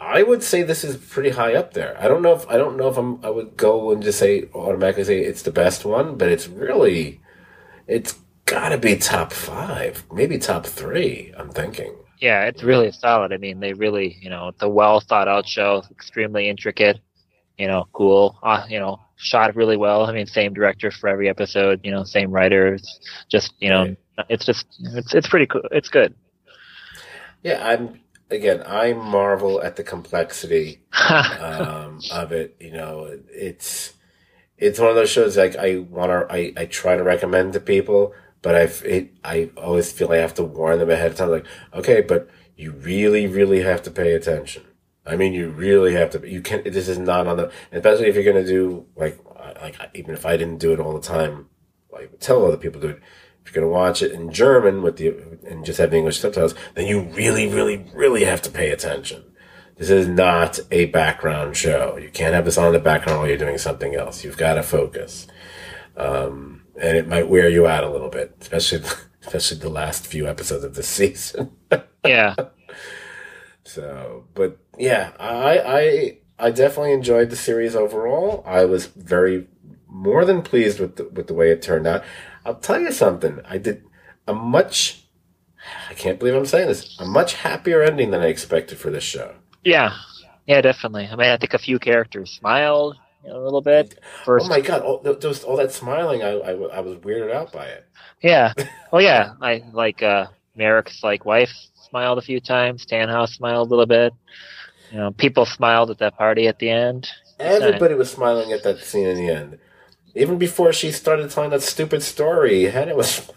I would say this is pretty high up there. I don't know if I don't know if I'm I would go and just say automatically say it's the best one, but it's really it's got to be top five, maybe top three. I'm thinking. Yeah, it's really solid. I mean, they really, you know, it's a well thought out show, extremely intricate, you know, cool, uh, you know, shot really well. I mean, same director for every episode, you know, same writer. It's just, you know, right. it's just, it's it's pretty cool. It's good. Yeah, I'm again. I marvel at the complexity um, of it. You know, it's it's one of those shows like I want to. I, I try to recommend to people, but I it I always feel I have to warn them ahead of time. Like, okay, but you really, really have to pay attention. I mean, you really have to. You can't. This is not on the. Especially if you're going to do like like even if I didn't do it all the time, like tell other people to do it. If you're going to watch it in German with the and just have the English subtitles, then you really, really, really have to pay attention. This is not a background show. You can't have this on in the background while you're doing something else. You've got to focus, um, and it might wear you out a little bit, especially especially the last few episodes of this season. Yeah. So, but yeah, I I I definitely enjoyed the series overall. I was very more than pleased with the, with the way it turned out. I'll tell you something. I did a much, I can't believe I'm saying this, a much happier ending than I expected for this show. Yeah. Yeah, definitely. I mean, I think a few characters smiled you know, a little bit. First. Oh my God. All, those, all that smiling, I, I, I was weirded out by it. Yeah. Oh yeah. I like, uh, Merrick's like wife smiled a few times. Tannhaus smiled a little bit. You know, people smiled at that party at the end. Everybody was smiling at that scene in the end. Even before she started telling that stupid story, Hannah was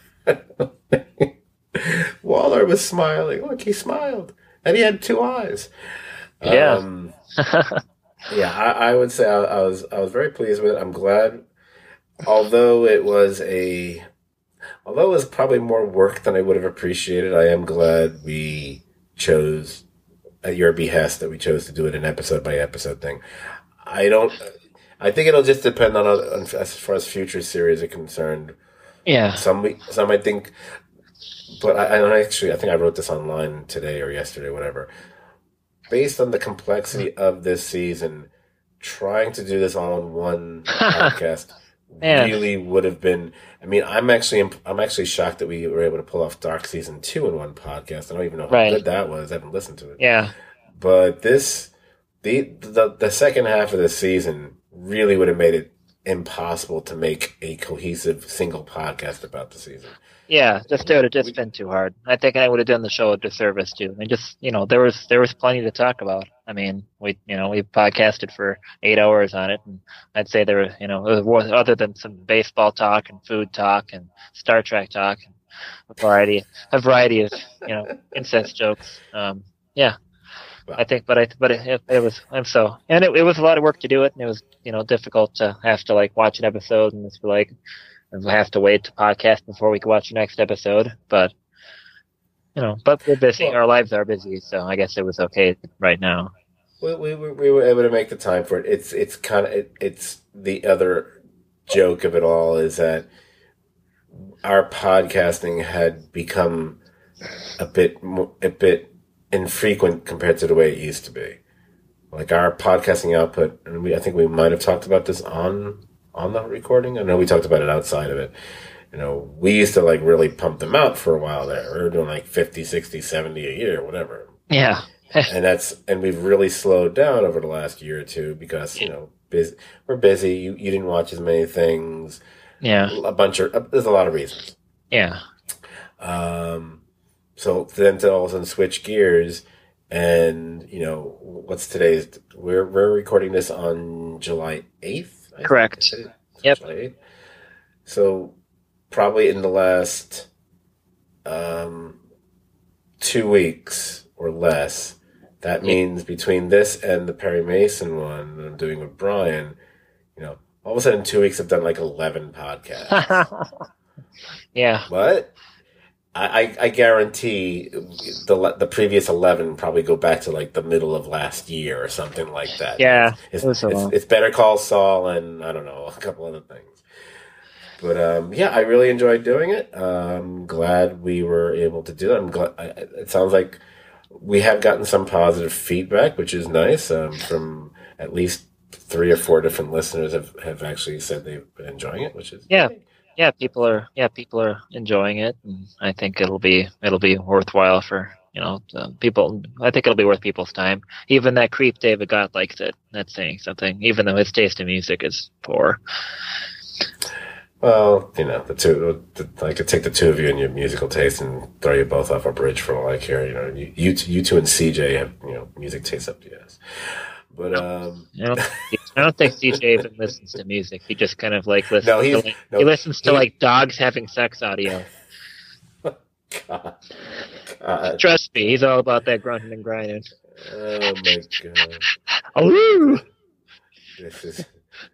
Waller was smiling. Look, he smiled, and he had two eyes. Yeah, um, yeah. I, I would say I, I was I was very pleased with it. I'm glad, although it was a, although it was probably more work than I would have appreciated. I am glad we chose at your behest that we chose to do it an episode by episode thing. I don't. I think it'll just depend on, on as far as future series are concerned. Yeah. Some some I think, but I, I actually I think I wrote this online today or yesterday, whatever. Based on the complexity of this season, trying to do this all in one podcast yeah. really would have been. I mean, I'm actually I'm actually shocked that we were able to pull off Dark season two in one podcast. I don't even know how right. good that was. I haven't listened to it. Yeah. But this the the the second half of the season really would have made it impossible to make a cohesive single podcast about the season. Yeah, just it would have just been too hard. I think I would have done the show a disservice too. I mean, just you know, there was there was plenty to talk about. I mean, we you know we podcasted for eight hours on it, and I'd say there were you know other than some baseball talk and food talk and Star Trek talk, and a variety a variety of you know incest jokes. Um, yeah. Wow. I think, but I, but it, it was, I'm so, and it, it was a lot of work to do it, and it was, you know, difficult to have to like watch an episode and just be like, and have to wait to podcast before we can watch the next episode. But, you know, but we're busy. Well, our lives are busy, so I guess it was okay right now. We we we were able to make the time for it. It's it's kind of it, it's the other joke of it all is that our podcasting had become a bit more, a bit. infrequent compared to the way it used to be. Like our podcasting output, and we I think we might have talked about this on on the recording. I know we talked about it outside of it. You know, we used to like really pump them out for a while there. We were doing like fifty, sixty, seventy a year, whatever. Yeah. and that's and we've really slowed down over the last year or two because, you know, busy, we're busy. You you didn't watch as many things. Yeah. A bunch of uh, there's a lot of reasons. Yeah. Um So then to all of a sudden switch gears and, you know, what's today's, we're, we're recording this on July eighth. Correct. Yep. July eighth. So probably in the last, um, two weeks or less, that means yep. between this and the Perry Mason one that I'm doing with Brian, you know, all of a sudden in two weeks I've done like eleven podcasts. Yeah. What? I, I guarantee the the previous eleven probably go back to like the middle of last year or something like that. Yeah, it's, it was so it's, long. It's Better Call Saul and I don't know a couple other things. But um, yeah, I really enjoyed doing it. I'm glad we were able to do it. I'm glad. I, it sounds like we have gotten some positive feedback, which is nice, um, from at least three or four different listeners have, have actually said they've been enjoying it, which is Yeah. great. Yeah, people are yeah people are enjoying it, and I think it'll be it'll be worthwhile for you know uh, people. I think it'll be worth people's time. Even that creep David Gott likes it. That's saying something, even though his taste in music is poor. Well, you know, the two, the, I could take the two of you and your musical taste and throw you both off a bridge for all I care. You know, you, you, you two and C J have, you know, music taste up the ass. But, um, I don't, I don't think C J even listens to music. He just kind of like listens no, he's, to like, no, he listens to he, like dogs having sex audio. God, God. Trust me, he's all about that grunting and grinding. Oh my God. Oh, This is,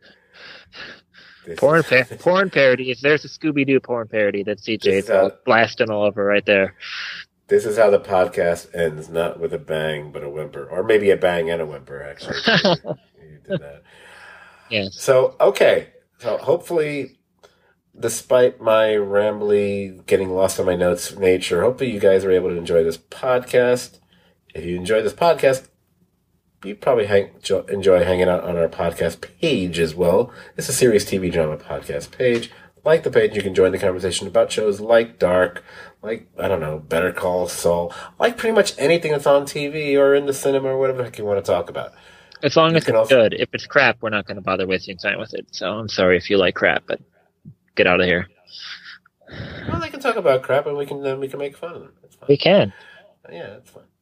this porn, is, pa- porn parodies. There's a Scooby Doo porn parody that C J is how, all blasting all over right there. This is how the podcast ends, not with a bang, but a whimper. Or maybe a bang and a whimper, actually. You did that. Yes. So, okay. So, hopefully, despite my rambly, getting lost on my notes nature, hopefully you guys are able to enjoy this podcast. If you enjoy this podcast, you probably hang, enjoy hanging out on our podcast page as well. It's a Serious T V Drama podcast page. Like the page, you can join the conversation about shows like Dark, like, I don't know, Better Call Saul, like pretty much anything that's on T V or in the cinema or whatever the heck you want to talk about. As long You as can it's also- good. If it's crap, we're not going to bother wasting time with it. So I'm sorry if you like crap, but get out of here. Well, they can talk about crap and we can then we can make fun of them. That's fine. We can. Yeah, that's fine.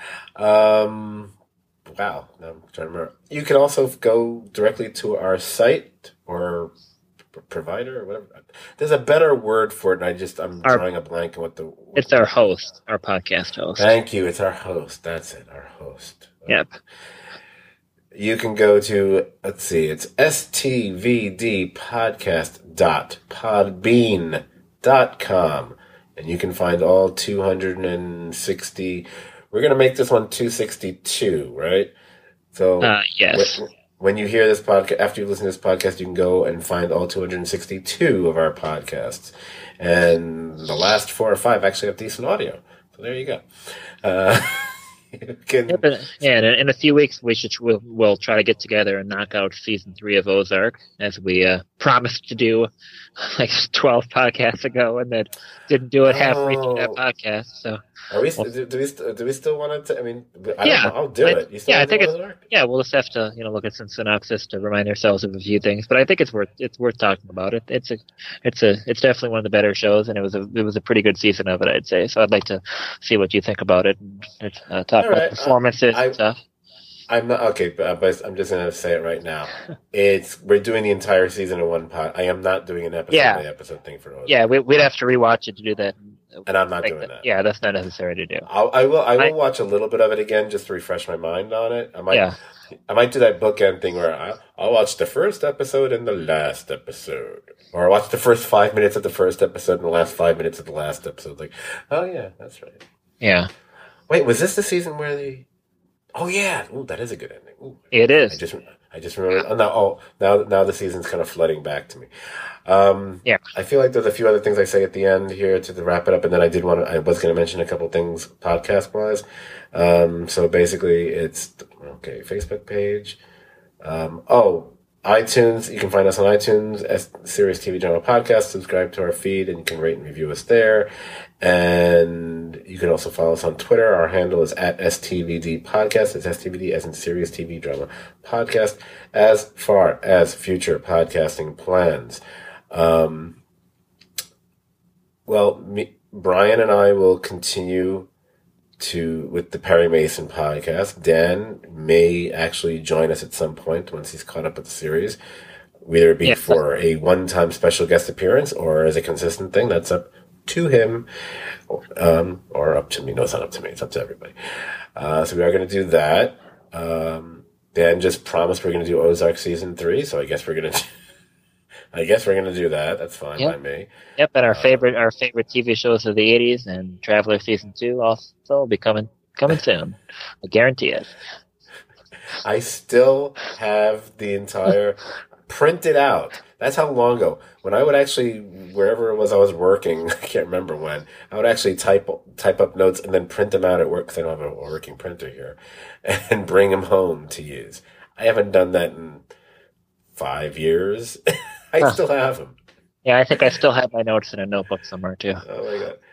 Um, wow. Now I'm trying to remember. You can also go directly to our site or provider or whatever. There's a better word for it, and I just I'm Our- drawing a blank on what the. What It's our host, our podcast host. Thank you. It's our host. That's it. Our host. Yep. You can go to, let's see, it's S T V D podcast dot podbean dot com, and you can find all two hundred sixty. We're going to make this one two sixty-two, right? So Uh, yes. when, when you hear this podcast, after you listen to this podcast, you can go and find all two hundred sixty-two of our podcasts. And the last four or five actually have decent audio. So there you go. Uh, you can, Yeah, but, yeah, and in a few weeks we should we'll, we'll try to get together and knock out season three of Ozark, as we uh, promised to do like twelve podcasts ago, and then didn't do it halfway through that Oh. podcast. So Are we? Do, do we? st- Do we still want to? I mean, I Yeah, don't know. I'll do I- it. You still yeah, I wanna think do it's- Ozark? yeah, we'll just have to you know look at some synopsis to remind ourselves of a few things. But I think it's worth it's worth talking about it. It's a it's a it's definitely one of the better shows, and it was a it was a pretty good season of it, I'd say. So I'd like to see what you think about it and uh, talk All about right, performances I- and stuff. I'm not okay, but, but I'm just gonna say it right now. It's we're doing the entire season in one pod. I am not doing an episode Yeah. by episode thing for Ozark. Yeah, we, we'd have to rewatch it to do that. and I'm not Like doing that. that. Yeah, that's not necessary to do. I'll, I will. I will I- watch a little bit of it again just to refresh my mind on it. I might. Yeah. I might do that bookend thing where I, I'll watch the first episode and the last episode, or I'll watch the first five minutes of the first episode and the last five minutes of the last episode. Like, oh yeah, that's right. Yeah, Wait, was this the season where they? Oh yeah, ooh, that is a good ending. Ooh, it I is. just, I just remember. Oh, now, oh, now, now the season's kind of flooding back to me. Um, Yeah. I feel like there's a few other things I say at the end here to wrap it up, and then I did want to. I was going to mention a couple things podcast wise. Um, so basically, it's okay. Facebook page. Um, oh, iTunes. You can find us on iTunes as Serious T V Drama Podcast. Subscribe to our feed, and you can rate and review us there. And you can also follow us on Twitter. Our handle is at S T V D Podcast. It's S T V D as in Serious T V Drama Podcast. As far as future podcasting plans, um, well, me, Brian and I will continue to with the Perry Mason podcast. Dan may actually join us at some point once he's caught up with the series, whether it be Yeah. for a one-time special guest appearance or as a consistent thing. That's up to him, um, or up to me. No, it's not up to me. It's up to everybody. Uh, so we are going to do that. Um, Dan just promised we're going to do Ozark season three, so I guess we're going to. I guess we're going to do that. That's fine Yep. by me. Yep, and our Uh, favorite our favorite T V shows of the eighties and Traveler season two also will be coming coming soon. I guarantee it. I still have the entire print it out. That's how long ago. When I would actually, wherever it was I was working, I can't remember when, I would actually type type up notes and then print them out at work because I don't have a working printer here, and bring them home to use. I haven't done that in five years. I huh. still have them. Yeah, I think I still have my notes in a notebook somewhere too. Oh my god.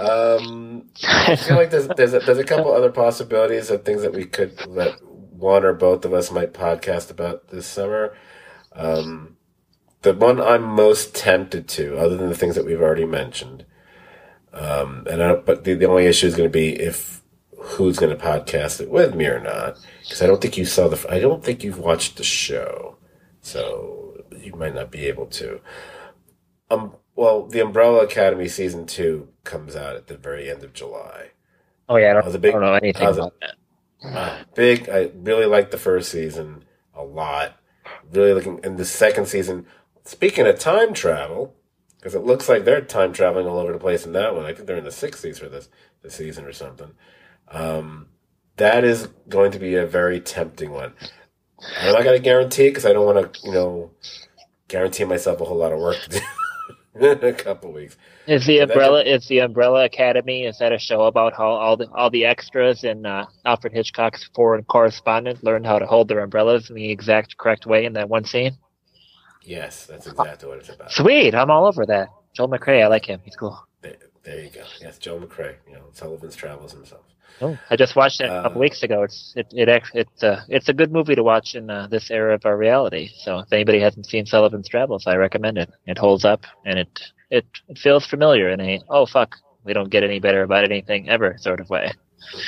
Um, I feel like there's there's a, there's a couple other possibilities of things that we could that one or both of us might podcast about this summer. Um, the one I'm most tempted to, other than the things that we've already mentioned, um, and I don't, but the, the only issue is going to be if who's going to podcast it with me or not, because I don't think you saw the I don't think you've watched the show, so you might not be able to. Um. Well, the Umbrella Academy season two comes out at the very end of July. Oh yeah, I don't, I big, I don't know anything about a, that. Uh, big. I really liked the first season a lot. Really looking, and the second season. Speaking of time travel, because it looks like they're time traveling all over the place in that one. I think they're in the sixties for this this season or something. Um, that is going to be a very tempting one. I'm not going to guarantee it because I don't want to, you know, guarantee myself a whole lot of work to do. In a couple weeks. Is the umbrella? Is the Umbrella Academy? Is that a show about how all the all the extras in uh, Alfred Hitchcock's foreign correspondent learned how to hold their umbrellas in the exact correct way in that one scene? Yes, that's exactly what it's about. Sweet, I'm all over that. Joel McCrea, I like him. He's cool. There, there you go. Yes, Joel McCrea. You know, Sullivan's Travels himself. Oh, I just watched it a couple uh, weeks ago. It's it it it's uh, it's a good movie to watch in uh, this era of our reality. So if anybody hasn't seen Sullivan's Travels, I recommend it. It holds up and it it, it feels familiar in a oh fuck we don't get any better about anything ever sort of way.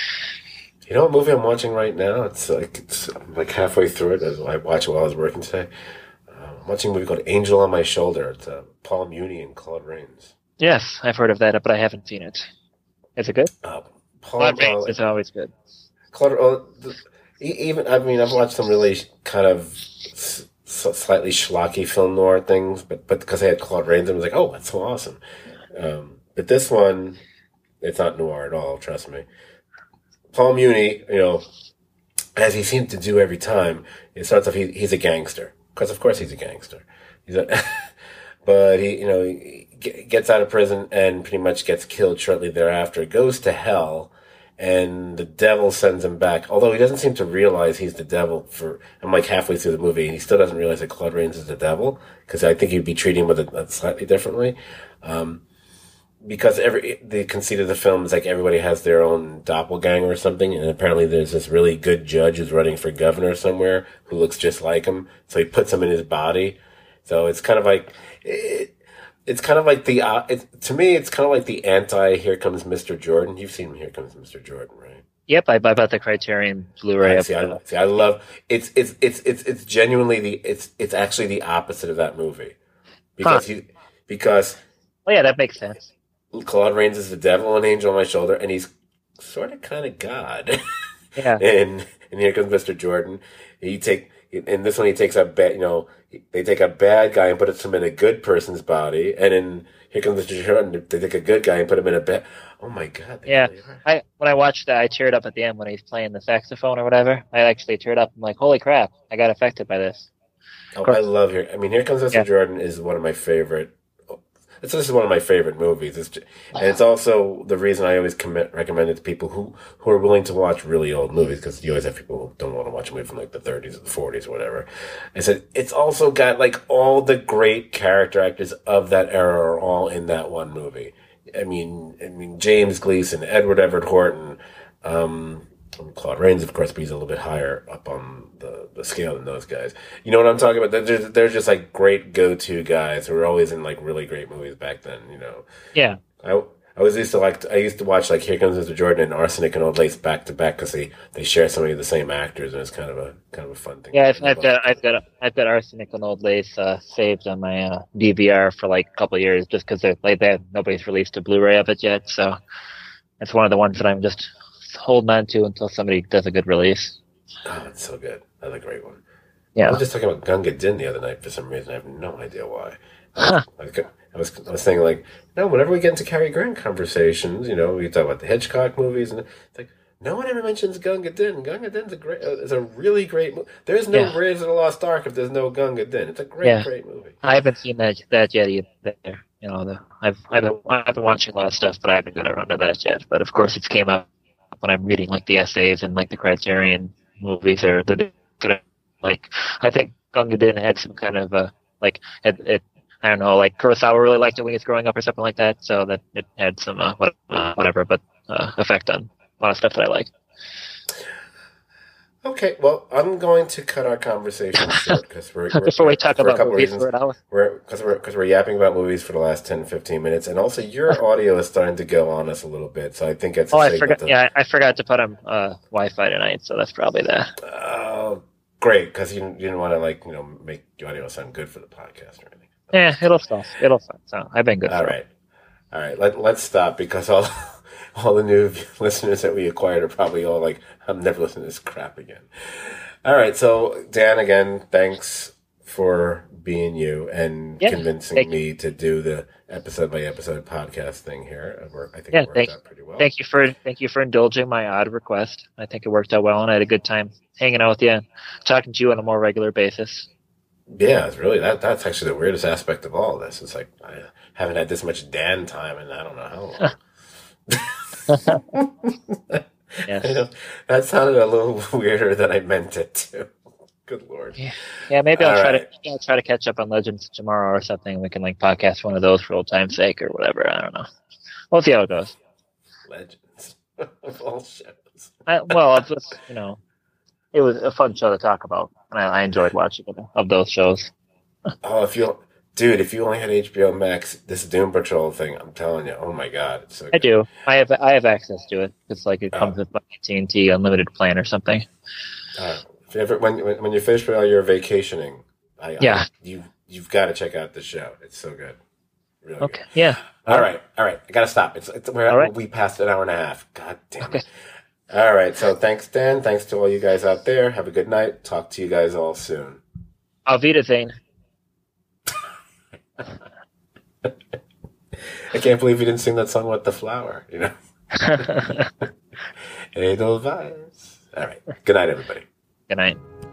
You know what movie I'm watching right now? It's like it's I'm like halfway through it. As I watched it while I was working today. Uh, I'm watching a movie called Angel on My Shoulder. It's uh, Paul Muni and Claude Rains. Yes, I've heard of that, but I haven't seen it. Is it good? Uh, Claude Rains is always good. Claude, oh, the, even I mean, I've watched some really kind of s- slightly schlocky film noir things, but but because I had Claude Rains, I was like, oh, that's so awesome. Um, but this one, it's not noir at all. Trust me. Paul Muni, you know, as he seems to do every time, it starts off. He, he's a gangster, because of course he's a gangster. He's a, but he, you know, he gets out of prison and pretty much gets killed shortly thereafter. Goes to hell. And the devil sends him back, although he doesn't seem to realize he's the devil. For I'm like halfway through the movie, and he still doesn't realize that Claude Rains is the devil, because I think he'd be treating him with it slightly differently. Um, because every the conceit of the film is like everybody has their own doppelganger or something, and apparently there's this really good judge who's running for governor somewhere who looks just like him, so he puts him in his body. So it's kind of like. It, It's kind of like the, uh, it, to me, it's kind of like the anti Here Comes Mister Jordan. You've seen Here Comes Mister Jordan, right? Yep, I bought the Criterion Blu-ray. Right, see, I, see, I love, it's, it's, it's, it's, it's genuinely the, it's, it's actually the opposite of that movie. Because huh. you, because. Oh yeah, that makes sense. Claude Rains is the devil and angel on my shoulder, and he's sort of kind of God. Yeah. and, and Here Comes Mister Jordan. He take, in this one, he takes a bad, you know, they take a bad guy and put him in a good person's body, and in Here Comes Mister Jordan, they take a good guy and put him in a bad. Oh my god! Yeah, really I when I watched that, I teared up at the end when he's playing the saxophone or whatever. I actually teared up. I'm like, holy crap! I got affected by this. Oh, I love Here. I mean, Here Comes Mister Yeah. Jordan is one of my favorite. This is one of my favorite movies. It's just, and it's also the reason I always commit, recommend it to people who, who are willing to watch really old movies, because you always have people who don't want to watch a movie from like the thirties or the forties or whatever. I said, it's also got like all the great character actors of that era are all in that one movie. I mean, I mean, James Gleason, Edward Everett Horton, um, Claude Rains, of course, but he's a little bit higher up on the, the scale than those guys. You know what I'm talking about? They're just, they're just like great go-to guys who were always in like really great movies back then, you know? Yeah. I, I was used to like, I used to watch like Here Comes Mister Jordan and Arsenic and Old Lace back to back because they, they share so many of the same actors, and it's kind of a, kind of a fun thing. Yeah, I've, I've got, I've got, I've got Arsenic and Old Lace, uh, saved on my, uh, D V R for like a couple of years just because they're like that. Nobody's released a Blu-ray of it yet. So it's one of the ones that I'm just holding on to until somebody does a good release. Oh, it's so good. That's a great one. Yeah. I was just talking about Gunga Din the other night for some reason. I have no idea why. Huh. I, was, I was I was saying like, no, whenever we get into Cary Grant conversations, you know, we talk about the Hitchcock movies, and it's like, No one ever mentions Gunga Din. Gunga Din's a great, uh, is a really great movie. There's no Yeah. Raiders of the Lost Ark if there's no Gunga Din. It's a great, Yeah. great movie. I haven't seen that that yet either. You know, the, I've I've been, I've been watching a lot of stuff, but I haven't got around to that yet. But of course, it's came up when I'm reading like the essays and like the Criterion movies or the like. I think Gunga Din had some kind of uh, like it, it. I don't know, like Kurosawa really liked it when he was growing up or something like that. So that it had some uh, what, uh, whatever, but uh, effect on a lot of stuff that I like. Okay, well, I'm going to cut our conversation short because we're, we're Before we talk for a about couple movies reasons. for an hour. We're because we're because we're yapping about movies for the last ten, fifteen minutes, and also your audio is starting to go on us a little bit. So I think it's. Oh, a I shame forgot. that the- Yeah, I forgot to put on uh, Wi-Fi tonight, so that's probably that. Oh, great! Because you, you didn't want to like you know make your audio sound good for the podcast or anything. Yeah, it'll stop. It'll stop. So I've been good. All for right, all right. Let let's stop because all all the new listeners that we acquired are probably all like, I'm never listening to this crap again. All right, so Dan, again, thanks for being you and Yeah, convincing thank me to do the episode by episode podcast thing here. It worked- I think Yeah, it worked thank- out pretty well. Thank you for thank you for indulging my odd request. I think it worked out well, and I had a good time hanging out with you, and talking to you on a more regular basis. Yeah, it's really that. That's actually the weirdest aspect of all of this. It's like I haven't had this much Dan time, and I don't know how long. Yes. I know, that sounded a little weirder than I meant it to. Good Lord. Yeah, yeah. Maybe I'll All try right. to maybe I'll try to catch up on Legends tomorrow or something. We can like podcast one of those for old time's sake or whatever. I don't know. We'll see how it goes. Legends of all shows. I, well, it's just, you know, it was a fun show to talk about, and I, I enjoyed watching it of those shows. Oh, if you, dude, if you only had H B O Max, this Doom Patrol thing, I'm telling you, oh my God, it's so I good. do. I have I have access to it. It's like it Oh. comes with my A T and T unlimited plan or something. Uh, if you ever, when, when when you're finished with all your vacationing, I, Yeah. I, you you've got to check out this show. It's so good, really Okay. good. Yeah. All right, all right, I gotta stop. It's, it's we're, All right. we passed an hour and a half. God damn Okay. it. All right, so thanks, Dan. Thanks to all you guys out there. Have a good night. Talk to you guys all soon. Auf Wiedersehen. I can't believe you didn't sing that song with the flower. You know, Edelweiss. All right. Good night, everybody. Good night.